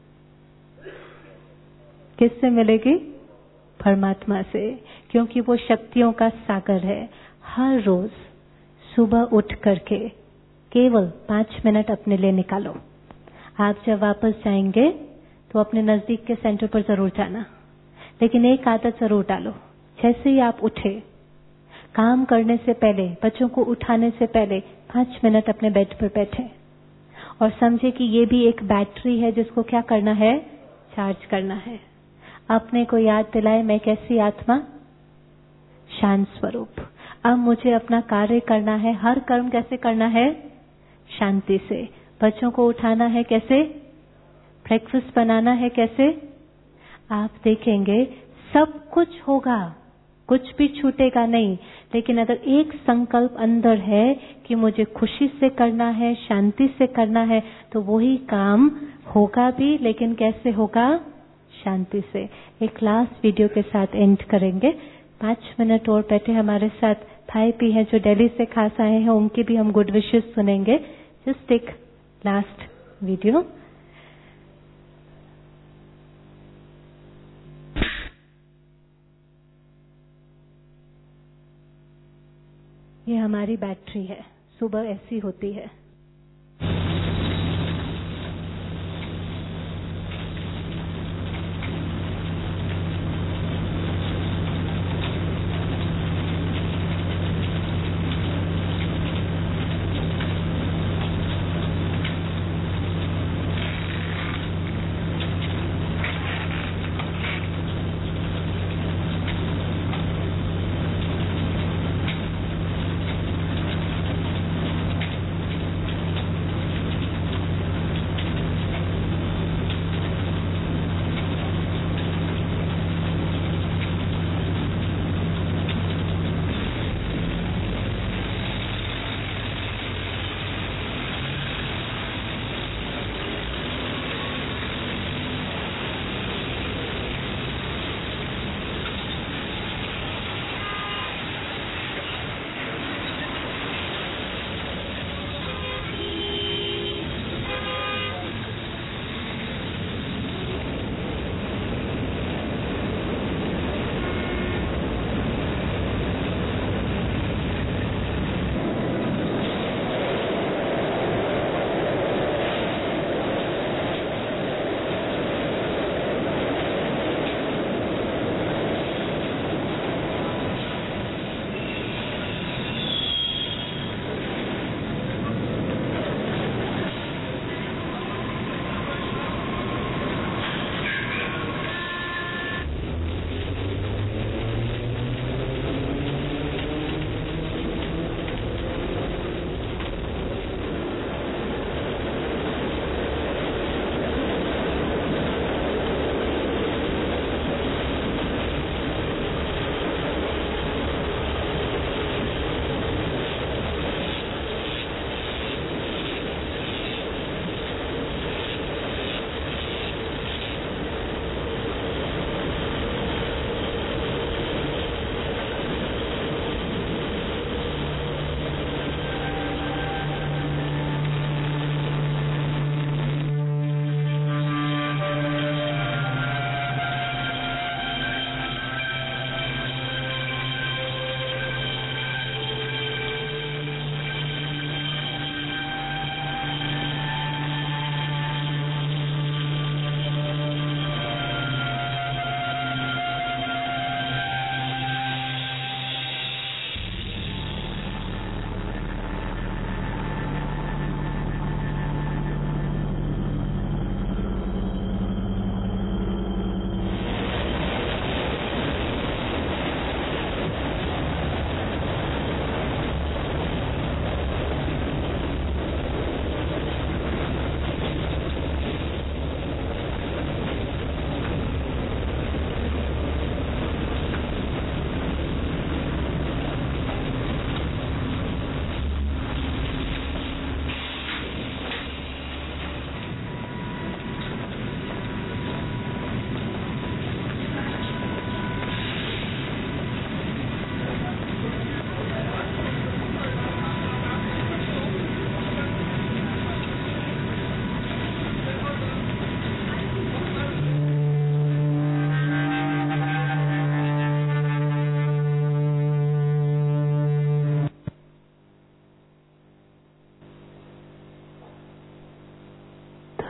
किससे मिलेगी? परमात्मा से, क्योंकि वो शक्तियों का सागर है। हर रोज सुबह उठ करके केवल पांच मिनट अपने लिए निकालो। आप जब वापस जाएंगे तो अपने नजदीक के सेंटर पर जरूर जाना, लेकिन एक आदत जरूर डालो। जैसे ही आप उठे, काम करने से पहले, बच्चों को उठाने से पहले पांच मिनट अपने बेड पर बैठे और समझे कि ये भी एक बैटरी है जिसको क्या करना है? चार्ज करना है। अपने को याद दिलाए, मैं कैसी आत्मा? शांत स्वरूप। अब मुझे अपना कार्य करना है, हर कर्म कैसे करना है? शांति से। बच्चों को उठाना है कैसे? ब्रेकफास्ट बनाना है कैसे? आप देखेंगे सब कुछ होगा, कुछ भी छूटेगा नहीं, लेकिन अगर एक संकल्प अंदर है कि मुझे खुशी से करना है, शांति से करना है, तो वही काम होगा भी, लेकिन कैसे होगा? शांति से। एक लास्ट वीडियो के साथ एंड करेंगे। पांच मिनट और बैठे हमारे साथ भाई भी हैं जो दिल्ली से खास आए हैं, उनकी भी हम गुड विशेस सुनेंगे। जस्ट एक लास्ट वीडियो। ये हमारी बैटरी है, सुबह ऐसी होती है।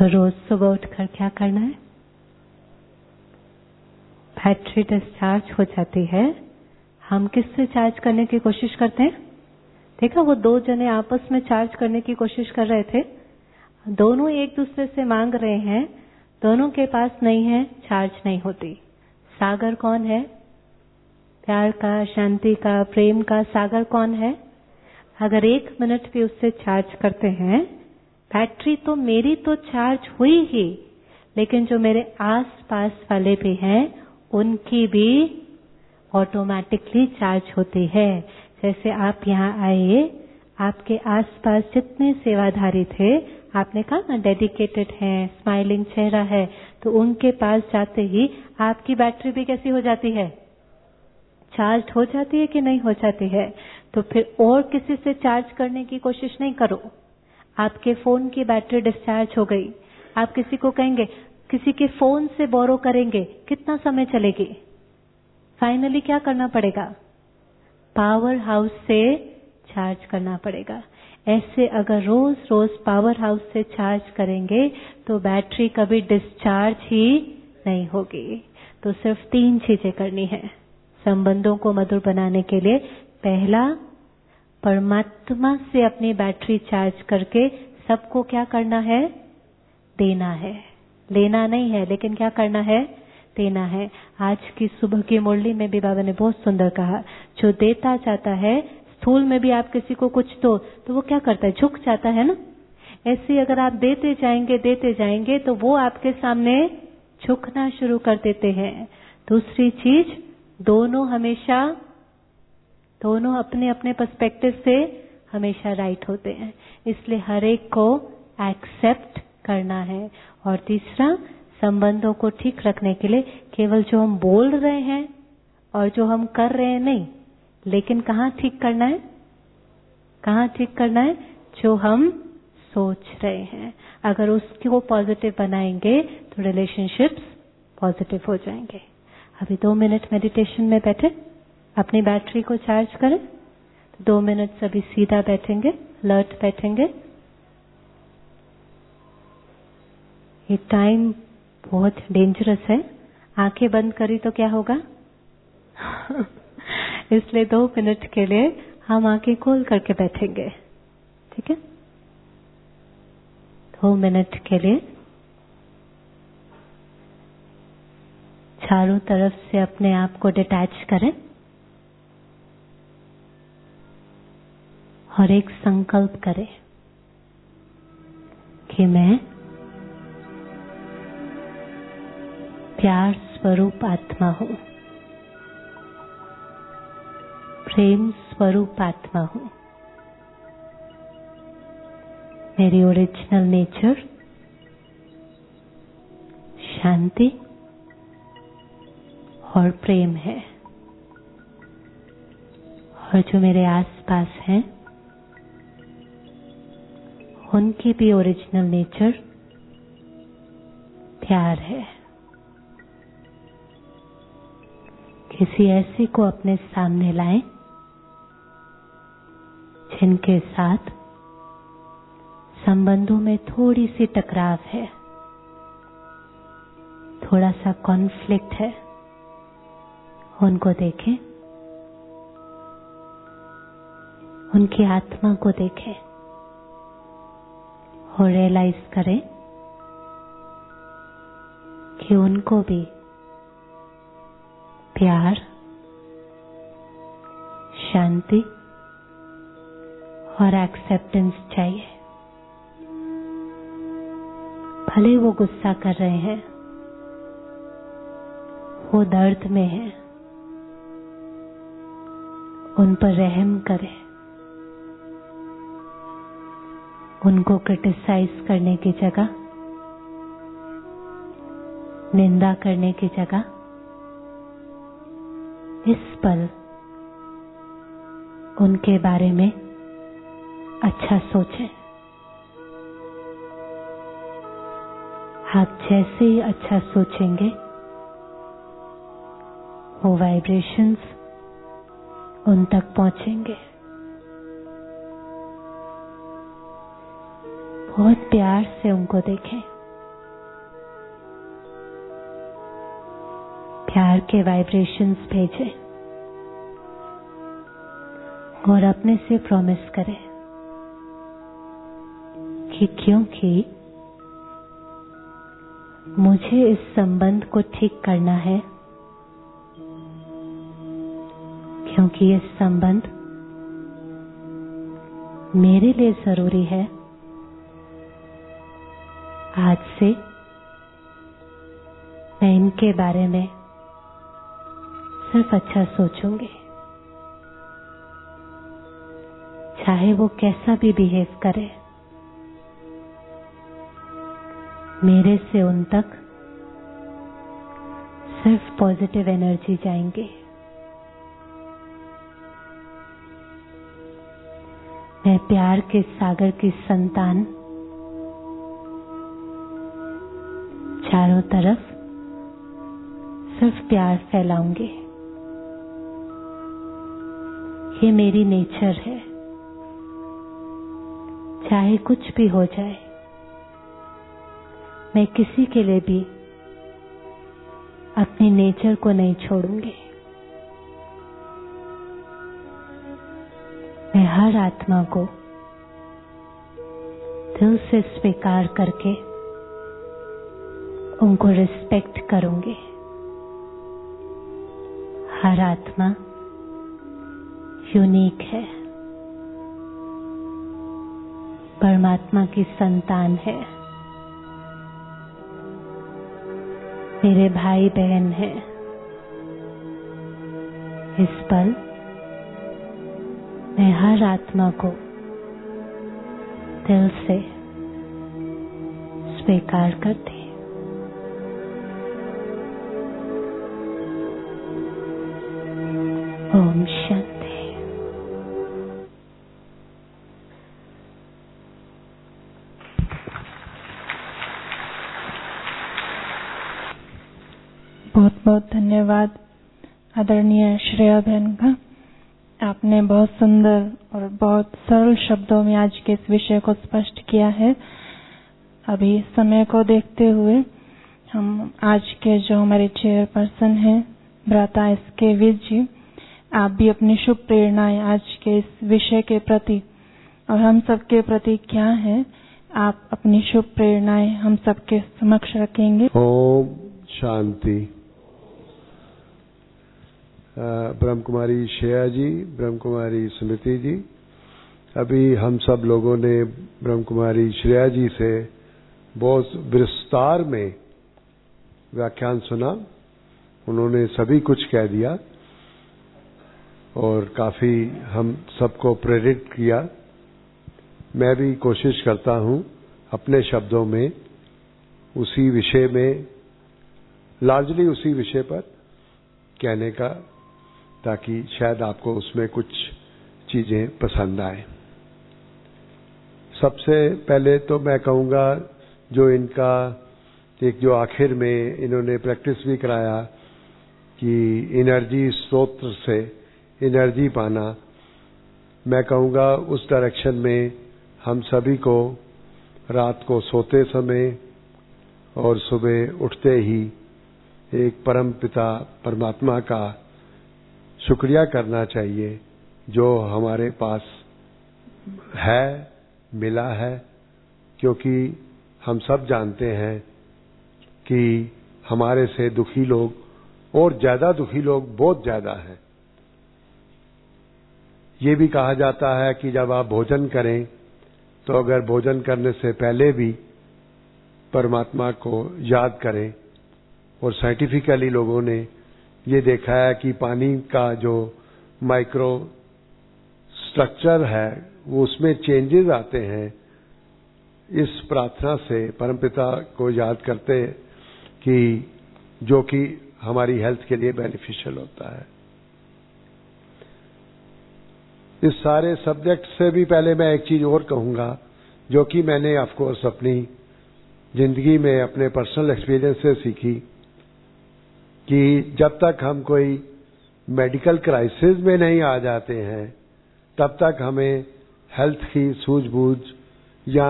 तो रोज सुबह उठकर क्या करना है? बैटरी डिस्चार्ज हो जाती है, हम किससे चार्ज करने की कोशिश करते हैं? देखा, वो दो जने आपस में चार्ज करने की कोशिश कर रहे थे, दोनों एक दूसरे से मांग रहे हैं, दोनों के पास नहीं है, चार्ज नहीं होती। सागर कौन है? प्यार का, शांति का, प्रेम का सागर कौन है? अगर एक मिनट भी उससे चार्ज करते हैं, बैटरी तो मेरी तो चार्ज हुई ही, लेकिन जो मेरे आस पास वाले भी हैं उनकी भी ऑटोमेटिकली चार्ज होती है। जैसे आप यहाँ आए, आपके आसपास जितने सेवाधारी थे, आपने कहा ना डेडिकेटेड हैं, स्माइलिंग चेहरा है, तो उनके पास जाते ही आपकी बैटरी भी कैसी हो जाती है? चार्ज हो जाती है कि नहीं हो जाती है? तो फिर और किसी से चार्ज करने की कोशिश नहीं करो। आपके फोन की बैटरी डिस्चार्ज हो गई, आप किसी को कहेंगे, किसी के फोन से बोरो करेंगे, कितना समय चलेगी? फाइनली क्या करना पड़ेगा? पावर हाउस से चार्ज करना पड़ेगा। ऐसे अगर रोज रोज पावर हाउस से चार्ज करेंगे तो बैटरी कभी डिस्चार्ज ही नहीं होगी। तो सिर्फ तीन चीजें करनी है संबंधों को मधुर बनाने के लिए। पहला, परमात्मा से अपनी बैटरी चार्ज करके सबको क्या करना है? देना है। लेना नहीं है, लेकिन क्या करना है? देना है। आज की सुबह की मुरली में भी बाबा ने बहुत सुंदर कहा, जो देता जाता है, स्थूल में भी आप किसी को कुछ दो तो वो क्या करता है? झुक जाता है ना। ऐसे अगर आप देते जाएंगे देते जाएंगे तो वो आपके सामने झुकना शुरू कर देते हैं। दूसरी चीज, दोनों हमेशा दोनों अपने अपने पर्सपेक्टिव से हमेशा राइट होते हैं, इसलिए हर एक को एक्सेप्ट करना है। और तीसरा, संबंधों को ठीक रखने के लिए केवल जो हम बोल रहे हैं और जो हम कर रहे हैं नहीं, लेकिन कहाँ ठीक करना है? कहाँ ठीक करना है? जो हम सोच रहे हैं। अगर उसको पॉजिटिव बनाएंगे तो रिलेशनशिप्स पॉजिटिव हो जाएंगे। अभी दो मिनट मेडिटेशन में बैठे, अपनी बैटरी को चार्ज करें। तो दो मिनट सभी सीधा बैठेंगे, अलर्ट बैठेंगे। ये टाइम बहुत डेंजरस है, आंखें बंद करी तो क्या होगा? इसलिए दो मिनट के लिए हम आंखें खोल करके बैठेंगे, ठीक है? दो मिनट के लिए चारों तरफ से अपने आप को डिटैच करें और एक संकल्प करें कि मैं प्यार स्वरूप आत्मा हूं, प्रेम स्वरूप आत्मा हूं। मेरी ओरिजिनल नेचर शांति और प्रेम है, और जो मेरे आसपास हैं उनकी भी ओरिजिनल नेचर प्यार है। किसी ऐसे को अपने सामने लाएं जिनके साथ संबंधों में थोड़ी सी टकराव है, थोड़ा सा कॉन्फ्लिक्ट है। उनको देखें, उनकी आत्मा को देखें और रियलाइज करें कि उनको भी प्यार, शांति और एक्सेप्टेंस चाहिए। भले वो गुस्सा कर रहे हैं, वो दर्द में है, उन पर रहम करें। उनको क्रिटिसाइज करने की जगह, निंदा करने की जगह इस पल उनके बारे में अच्छा सोचें। आप जैसे ही अच्छा सोचेंगे, वो वाइब्रेशंस उन तक पहुंचेंगे। बहुत प्यार से उनको देखें, के वाइब्रेशंस भेजें और अपने से प्रॉमिस करें कि क्योंकि मुझे इस संबंध को ठीक करना है, क्योंकि ये संबंध मेरे लिए जरूरी है, आज से मैं इनके बारे में सिर्फ अच्छा सोचूंगी, चाहे वो कैसा भी बिहेव करे। मेरे से उन तक सिर्फ पॉजिटिव एनर्जी जाएंगे। मैं प्यार के सागर की संतान चारों तरफ सिर्फ प्यार फैलाऊंगी। ये मेरी नेचर है, चाहे कुछ भी हो जाए, मैं किसी के लिए भी अपनी नेचर को नहीं छोड़ूंगी। मैं हर आत्मा को दिल से स्वीकार करके उनको रिस्पेक्ट करूंगी। हर आत्मा यूनिक है, परमात्मा की संतान है, मेरे भाई बहन हैं। इस पल मैं हर आत्मा को दिल से स्वीकार करती। ओम शांति। बहुत बहुत धन्यवाद आदरणीय श्रेया बहन का। आपने बहुत सुंदर और बहुत सरल शब्दों में आज के इस विषय को स्पष्ट किया है। अभी समय को देखते हुए हम आज के जो हमारे चेयरपर्सन हैं भ्राता एस के विज जी, आप भी अपनी शुभ प्रेरणाएं आज के इस विषय के प्रति और हम सबके प्रति क्या है, आप अपनी शुभ प्रेरणाएं हम सबके समक्ष रखेंगे। ओम शांति। ब्रह्म कुमारी श्रेया जी, ब्रह्म कुमारी स्मृति जी, अभी हम सब लोगों ने ब्रह्म कुमारी श्रेया जी से बहुत विस्तार में व्याख्यान सुना। उन्होंने सभी कुछ कह दिया और काफी हम सबको प्रेरित किया। मैं भी कोशिश करता हूं अपने शब्दों में उसी विषय में, लार्जली उसी विषय पर कहने का, ताकि शायद आपको उसमें कुछ चीजें पसंद आए। सबसे पहले तो मैं कहूंगा जो इनका एक जो आखिर में इन्होंने प्रैक्टिस भी कराया कि एनर्जी स्रोत से एनर्जी पाना, मैं कहूंगा उस डायरेक्शन में हम सभी को रात को सोते समय और सुबह उठते ही एक परम पिता परमात्मा का शुक्रिया करना चाहिए जो हमारे पास है, मिला है, क्योंकि हम सब जानते हैं कि हमारे से दुखी लोग और ज्यादा दुखी लोग बहुत ज्यादा हैं। ये भी कहा जाता है कि जब आप भोजन करें तो अगर भोजन करने से पहले भी परमात्मा को याद करें, और साइंटिफिकली लोगों ने ये देखा है कि पानी का जो माइक्रो स्ट्रक्चर है वो उसमें चेंजेस आते हैं इस प्रार्थना से, परमपिता को याद करते कि जो कि हमारी हेल्थ के लिए बेनिफिशियल होता है। इस सारे सब्जेक्ट से भी पहले मैं एक चीज और कहूंगा जो कि मैंने ऑफ कोर्स अपनी जिंदगी में अपने पर्सनल एक्सपीरियंस से सीखी कि जब तक हम कोई मेडिकल क्राइसिस में नहीं आ जाते हैं तब तक हमें हेल्थ की सूझबूझ या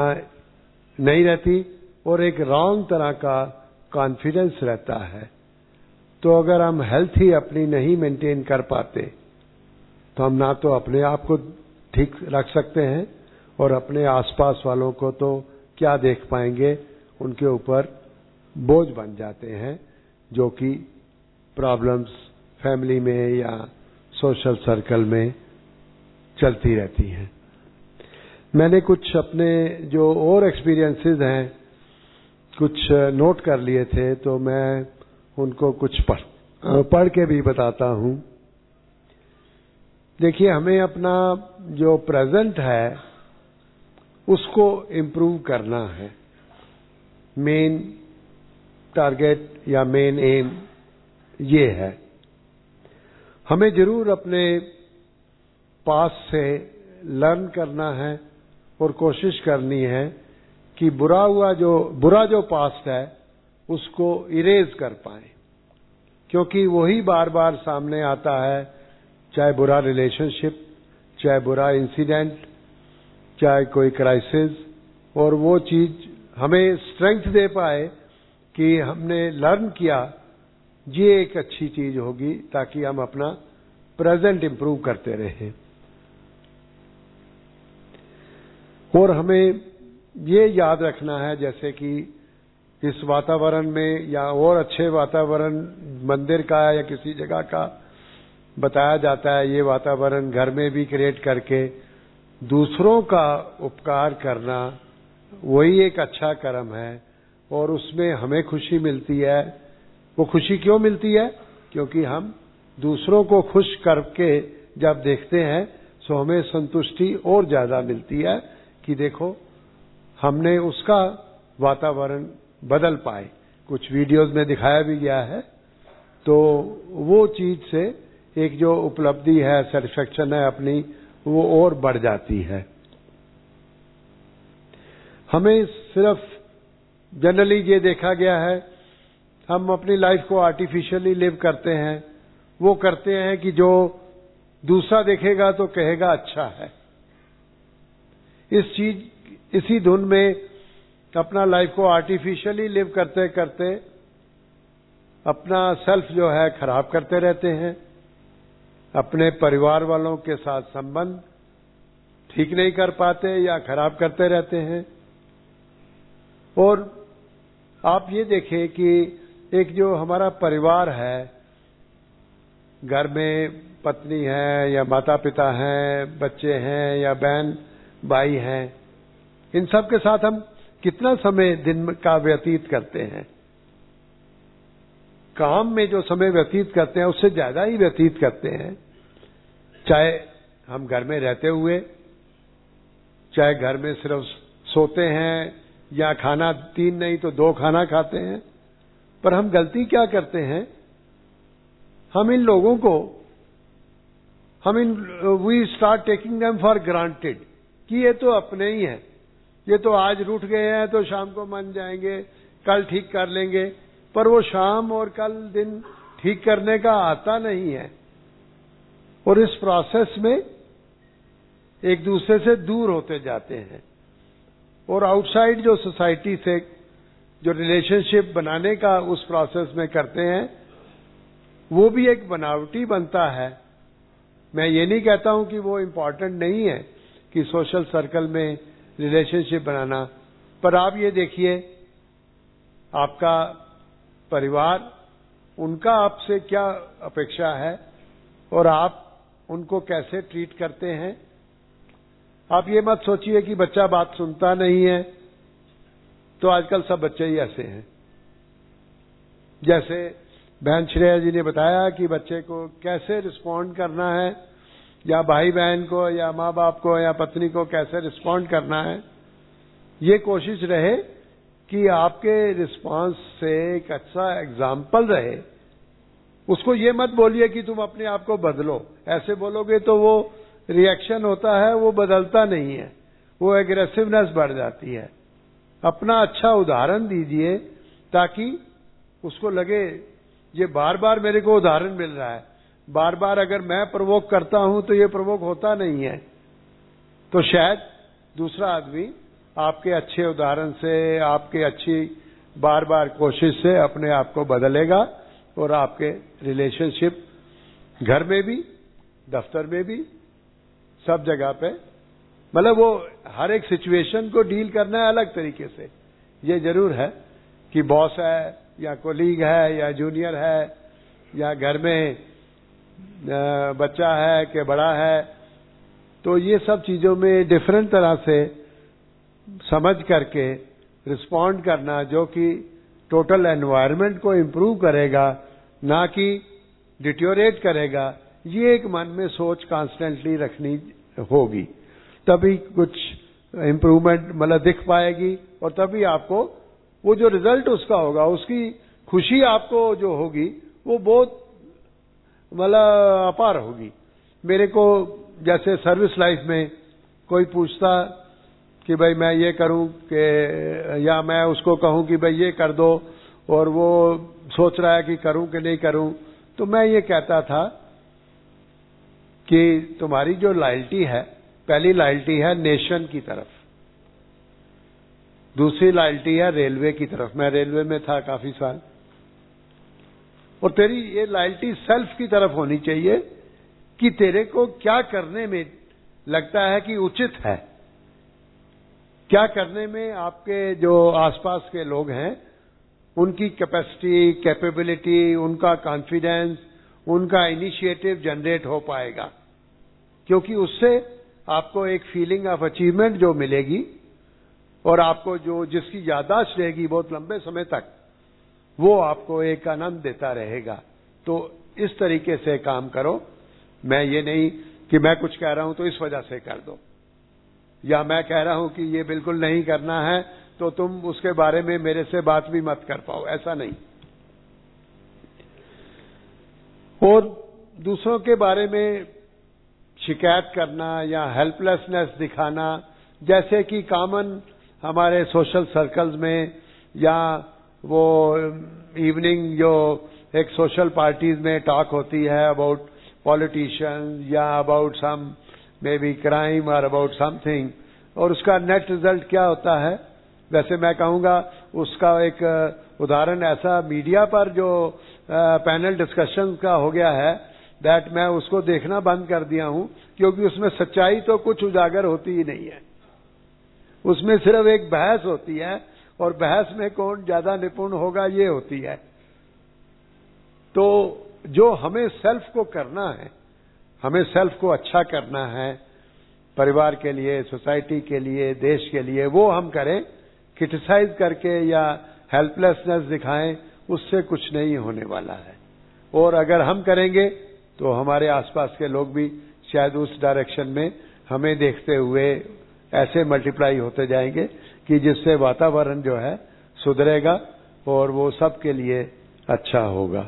नहीं रहती और एक रॉन्ग तरह का कॉन्फिडेंस रहता है। तो अगर हम हेल्थ ही अपनी नहीं मेंटेन कर पाते तो हम ना तो अपने आप को ठीक रख सकते हैं और अपने आसपास वालों को तो क्या देख पाएंगे, उनके ऊपर बोझ बन जाते हैं, जो कि प्रॉब्लम्स फैमिली में या सोशल सर्कल में चलती रहती हैं। मैंने कुछ अपने जो और एक्सपीरियंसेस हैं कुछ नोट कर लिए थे, तो मैं उनको कुछ पढ़ पढ़ के भी बताता हूं। देखिए, हमें अपना जो प्रेजेंट है उसको इम्प्रूव करना है। मेन टारगेट या मेन एम ये है। हमें जरूर अपने पास से लर्न करना है और कोशिश करनी है कि बुरा हुआ जो बुरा जो पास्ट है उसको इरेज कर पाए, क्योंकि वही बार बार सामने आता है, चाहे बुरा रिलेशनशिप, चाहे बुरा इंसिडेंट, चाहे कोई क्राइसिस, और वो चीज हमें स्ट्रेंथ दे पाए कि हमने लर्न किया, ये एक अच्छी चीज होगी ताकि हम अपना प्रेजेंट इंप्रूव करते रहें। और हमें ये याद रखना है जैसे कि इस वातावरण में या और अच्छे वातावरण मंदिर का या किसी जगह का बताया जाता है, ये वातावरण घर में भी क्रिएट करके दूसरों का उपकार करना वही एक अच्छा कर्म है और उसमें हमें खुशी मिलती है। वो खुशी क्यों मिलती है? क्योंकि हम दूसरों को खुश करके जब देखते हैं तो हमें संतुष्टि और ज्यादा मिलती है कि देखो हमने उसका वातावरण बदल पाए। कुछ वीडियोस में दिखाया भी गया है, तो वो चीज से एक जो उपलब्धि है, सेटिस्फेक्शन है अपनी, वो और बढ़ जाती है। हमें सिर्फ जनरली ये देखा गया है, हम अपनी लाइफ को आर्टिफिशियली लिव करते हैं। वो करते हैं कि जो दूसरा देखेगा तो कहेगा अच्छा है। इस चीज इसी धुन में अपना लाइफ को आर्टिफिशियली लिव करते करते अपना सेल्फ जो है खराब करते रहते हैं। अपने परिवार वालों के साथ संबंध ठीक नहीं कर पाते या खराब करते रहते हैं। और आप ये देखें कि एक जो हमारा परिवार है, घर में पत्नी है या माता पिता हैं, बच्चे हैं या बहन भाई हैं, इन सब के साथ हम कितना समय दिन का व्यतीत करते हैं। काम में जो समय व्यतीत करते हैं उससे ज्यादा ही व्यतीत करते हैं। चाहे हम घर में रहते हुए, चाहे घर में सिर्फ सोते हैं या खाना तीन नहीं तो दो खाना खाते हैं, पर हम गलती क्या करते हैं, हम इन लोगों को हम इन we start taking them for granted कि ये तो अपने ही हैं, ये तो आज रूठ गए हैं तो शाम को मान जाएंगे, कल ठीक कर लेंगे। पर वो शाम और कल दिन ठीक करने का आता नहीं है और इस प्रोसेस में एक दूसरे से दूर होते जाते हैं। और आउटसाइड जो सोसाइटी से जो रिलेशनशिप बनाने का उस प्रोसेस में करते हैं, वो भी एक बनावटी बनता है। मैं ये नहीं कहता हूं कि वो इम्पोर्टेंट नहीं है कि सोशल सर्कल में रिलेशनशिप बनाना, पर आप ये देखिए आपका परिवार, उनका आपसे क्या अपेक्षा है और आप उनको कैसे ट्रीट करते हैं। आप ये मत सोचिए कि बच्चा बात सुनता नहीं है, तो आजकल सब बच्चे ही ऐसे हैं। जैसे बहन श्रेया जी ने बताया कि बच्चे को कैसे रिस्पॉन्ड करना है, या भाई बहन को या माँ बाप को या पत्नी को कैसे रिस्पॉन्ड करना है, ये कोशिश रहे कि आपके रिस्पांस से एक अच्छा एग्जाम्पल रहे। उसको ये मत बोलिए कि तुम अपने आप को बदलो, ऐसे बोलोगे तो वो रिएक्शन होता है, वो बदलता नहीं है, वो एग्रेसिवनेस बढ़ जाती है। अपना अच्छा उदाहरण दीजिए ताकि उसको लगे ये बार बार मेरे को उदाहरण मिल रहा है। बार बार अगर मैं प्रवोक करता हूं तो ये प्रवोक होता नहीं है, तो शायद दूसरा आदमी आपके अच्छे उदाहरण से, आपके अच्छी बार बार कोशिश से अपने आप को बदलेगा और आपके रिलेशनशिप घर में भी, दफ्तर में भी, सब जगह पे, मतलब वो हर एक सिचुएशन को डील करना है अलग तरीके से। ये जरूर है कि बॉस है या कोलीग है या जूनियर है या घर में बच्चा है कि बड़ा है, तो ये सब चीजों में डिफरेंट तरह से समझ करके रिस्पॉन्ड करना, जो कि टोटल एनवायरनमेंट को इम्प्रूव करेगा, ना कि डिटोरेट करेगा। ये एक मन में सोच कॉन्स्टेंटली रखनी होगी, तभी कुछ इम्प्रूवमेंट मतलब दिख पाएगी, और तभी आपको वो जो रिजल्ट उसका होगा, उसकी खुशी आपको जो होगी वो बहुत मतलब अपार होगी। मेरे को जैसे सर्विस लाइफ में कोई पूछता कि भाई मैं ये करूं कि, या मैं उसको कहूं कि भाई ये कर दो, और वो सोच रहा है कि करूं कि नहीं करूं, तो मैं ये कहता था कि तुम्हारी जो लॉयल्टी है, पहली लॉयल्टी है नेशन की तरफ, दूसरी लॉयल्टी है रेलवे की तरफ। मैं रेलवे में था काफी साल, और तेरी ये लॉयल्टी सेल्फ की तरफ होनी चाहिए कि तेरे को क्या करने में लगता है कि उचित है, क्या करने में आपके जो आसपास के लोग हैं उनकी कैपेसिटी, कैपेबिलिटी, उनका कॉन्फिडेंस, उनका इनिशिएटिव जनरेट हो पाएगा, क्योंकि उससे आपको एक फीलिंग ऑफ अचीवमेंट जो मिलेगी, और आपको जो जिसकी याददाश्त रहेगी बहुत लंबे समय तक, वो आपको एक आनंद देता रहेगा। तो इस तरीके से काम करो। मैं ये नहीं कि मैं कुछ कह रहा हूं तो इस वजह से कर दो, या मैं कह रहा हूं कि ये बिल्कुल नहीं करना है तो तुम उसके बारे में मेरे से बात भी मत कर पाओ, ऐसा नहीं। और दूसरों के बारे में शिकायत करना या हेल्पलेसनेस दिखाना, जैसे कि कॉमन हमारे सोशल सर्कल्स में, या वो इवनिंग जो एक सोशल पार्टीज में टॉक होती है अबाउट पॉलिटिशियंस या about some maybe crime और अबाउट समथिंग, और उसका नेट रिजल्ट क्या होता है। वैसे मैं कहूंगा उसका एक उदाहरण ऐसा मीडिया पर जो पैनल डिस्कशन का हो गया है, दैट मैं उसको देखना बंद कर दिया हूं, क्योंकि उसमें सच्चाई तो कुछ उजागर होती ही नहीं है। उसमें सिर्फ एक बहस होती है, और बहस में कौन ज्यादा निपुण होगा ये होती है। तो जो हमें सेल्फ को करना है, हमें सेल्फ को अच्छा करना है, परिवार के लिए, सोसाइटी के लिए, देश के लिए, वो हम करें। क्रिटिसाइज करके या हेल्पलेसनेस दिखाएं, उससे कुछ नहीं होने वाला है। और अगर हम करेंगे तो हमारे आसपास के लोग भी शायद उस डायरेक्शन में हमें देखते हुए ऐसे मल्टीप्लाई होते जाएंगे कि जिससे वातावरण जो है सुधरेगा और वो सबके लिए अच्छा होगा।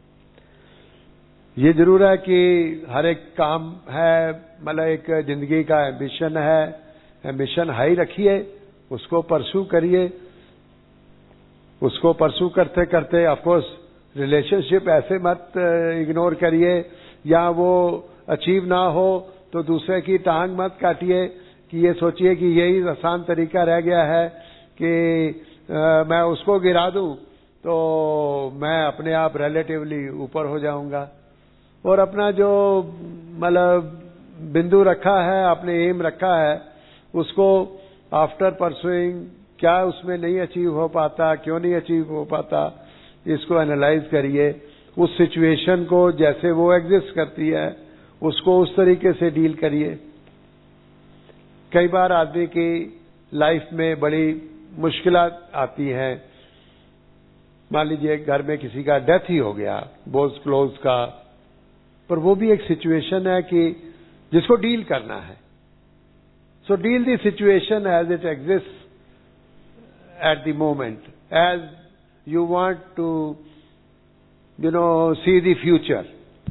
ये जरूर है कि हर एक काम है, मतलब एक जिंदगी का एम्बिशन है, एम्बिशन हाई रखिए, उसको परसू करिए। उसको परसू करते करते ऑफ कोर्स रिलेशनशिप ऐसे मत इग्नोर करिए, या वो अचीव ना हो तो दूसरे की टांग मत काटिए कि ये सोचिए कि यही आसान तरीका रह गया है कि आ, मैं उसको गिरा दूं तो मैं अपने आप रिलेटिवली ऊपर हो जाऊंगा। और अपना जो मतलब बिंदु रखा है, आपने एम रखा है, उसको आफ्टर परसुइंग क्या उसमें नहीं अचीव हो पाता, क्यों नहीं अचीव हो पाता, इसको एनालाइज करिए। उस सिचुएशन को जैसे वो एग्जिस्ट करती है उसको उस तरीके से डील करिए। कई बार आदमी की लाइफ में बड़ी मुश्किलात आती हैं। मान लीजिए घर में किसी का डेथ ही हो गया, बहुत क्लोज का, पर वो भी एक सिचुएशन है कि जिसको डील करना है। So deal the situation as it exist at the moment, as you want to, you know, see the future.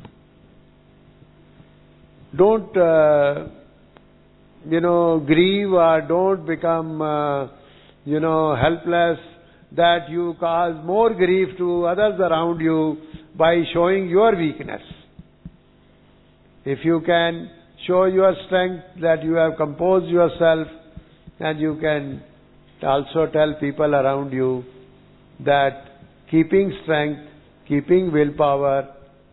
Don't, uh, you know, grieve or don't become, uh, you know, helpless, that you cause more grief to others around you by showing your weakness. If you can show your strength, that you have composed yourself, and you can also tell people around you that keeping strength keeping willpower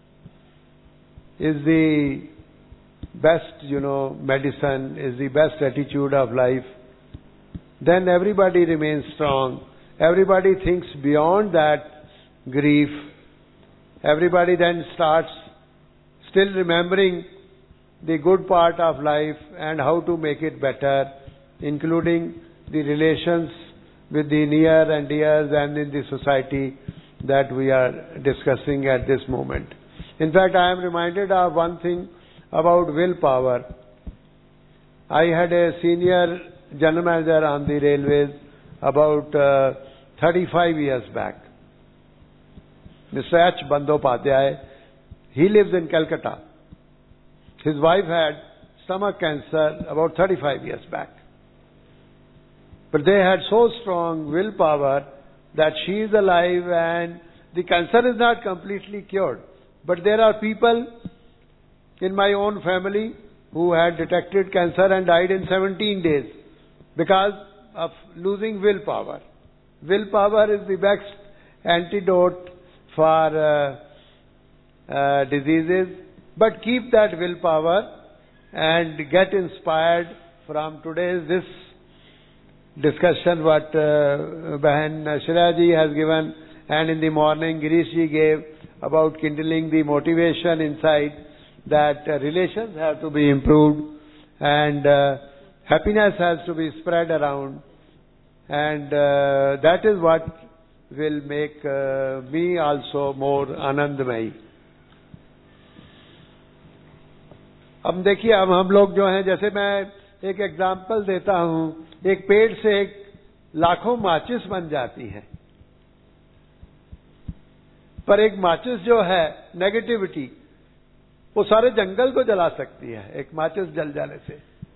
is the best, you know, medicine, is the best attitude of life, then everybody remains strong. Everybody thinks beyond that grief. Everybody then starts still remembering the good part of life and how to make it better, including the relations with the near and dears and in the society that we are discussing at this moment. In fact, I am reminded of one thing about willpower. I had a senior general manager on the railways about uh, thirty-five years back, Mister H. Bandyopadhyay. He lives in Calcutta. His wife had stomach cancer about thirty-five years back. But they had so strong willpower that she is alive and the cancer is not completely cured. But there are people in my own family who had detected cancer and died in seventeen days because of losing willpower. Willpower is the best antidote for uh, uh, diseases. But keep that willpower and get inspired from today's this discussion what uh, Bahan Shreya ji has given, and in the morning Girish ji gave about kindling the motivation inside that uh, relations have to be improved and uh, happiness has to be spread around, and uh, that is what will make uh, me also more anandamayi. अब देखिए, अब हम लोग जो हैं, जैसे मैं एक एग्जाम्पल देता हूं, एक पेड़ से एक लाखों माचिस बन जाती है, पर एक माचिस जो है नेगेटिविटी, वो सारे जंगल को जला सकती है एक माचिस जल जाने से।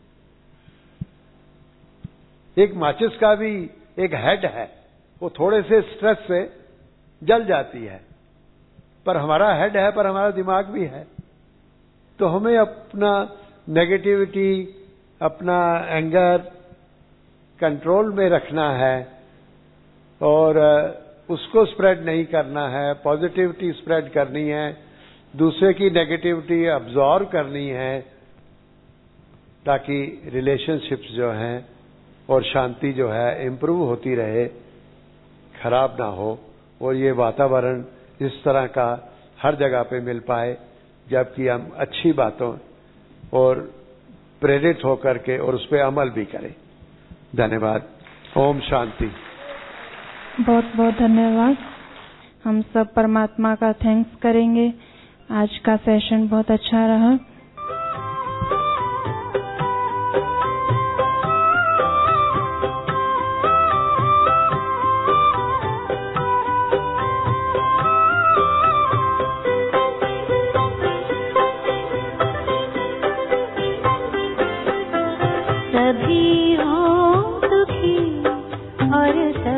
एक माचिस का भी एक हेड है, वो थोड़े से स्ट्रेस से जल जाती है, पर हमारा हेड है, पर हमारा दिमाग भी है। तो हमें अपना नेगेटिविटी, अपना एंगर कंट्रोल में रखना है और उसको स्प्रेड नहीं करना है, पॉजिटिविटी स्प्रेड करनी है, दूसरे की नेगेटिविटी अब्जॉर्व करनी है, ताकि रिलेशनशिप्स जो हैं और शांति जो है इम्प्रूव होती रहे, खराब ना हो, और ये वातावरण इस तरह का हर जगह पे मिल पाए, जबकि हम अच्छी बातों और प्रेरित होकर के और उस पर अमल भी करें। धन्यवाद। ओम शांति। बहुत बहुत धन्यवाद। हम सब परमात्मा का थैंक्स करेंगे। आज का सेशन बहुत अच्छा रहा। सभी हो सुखी और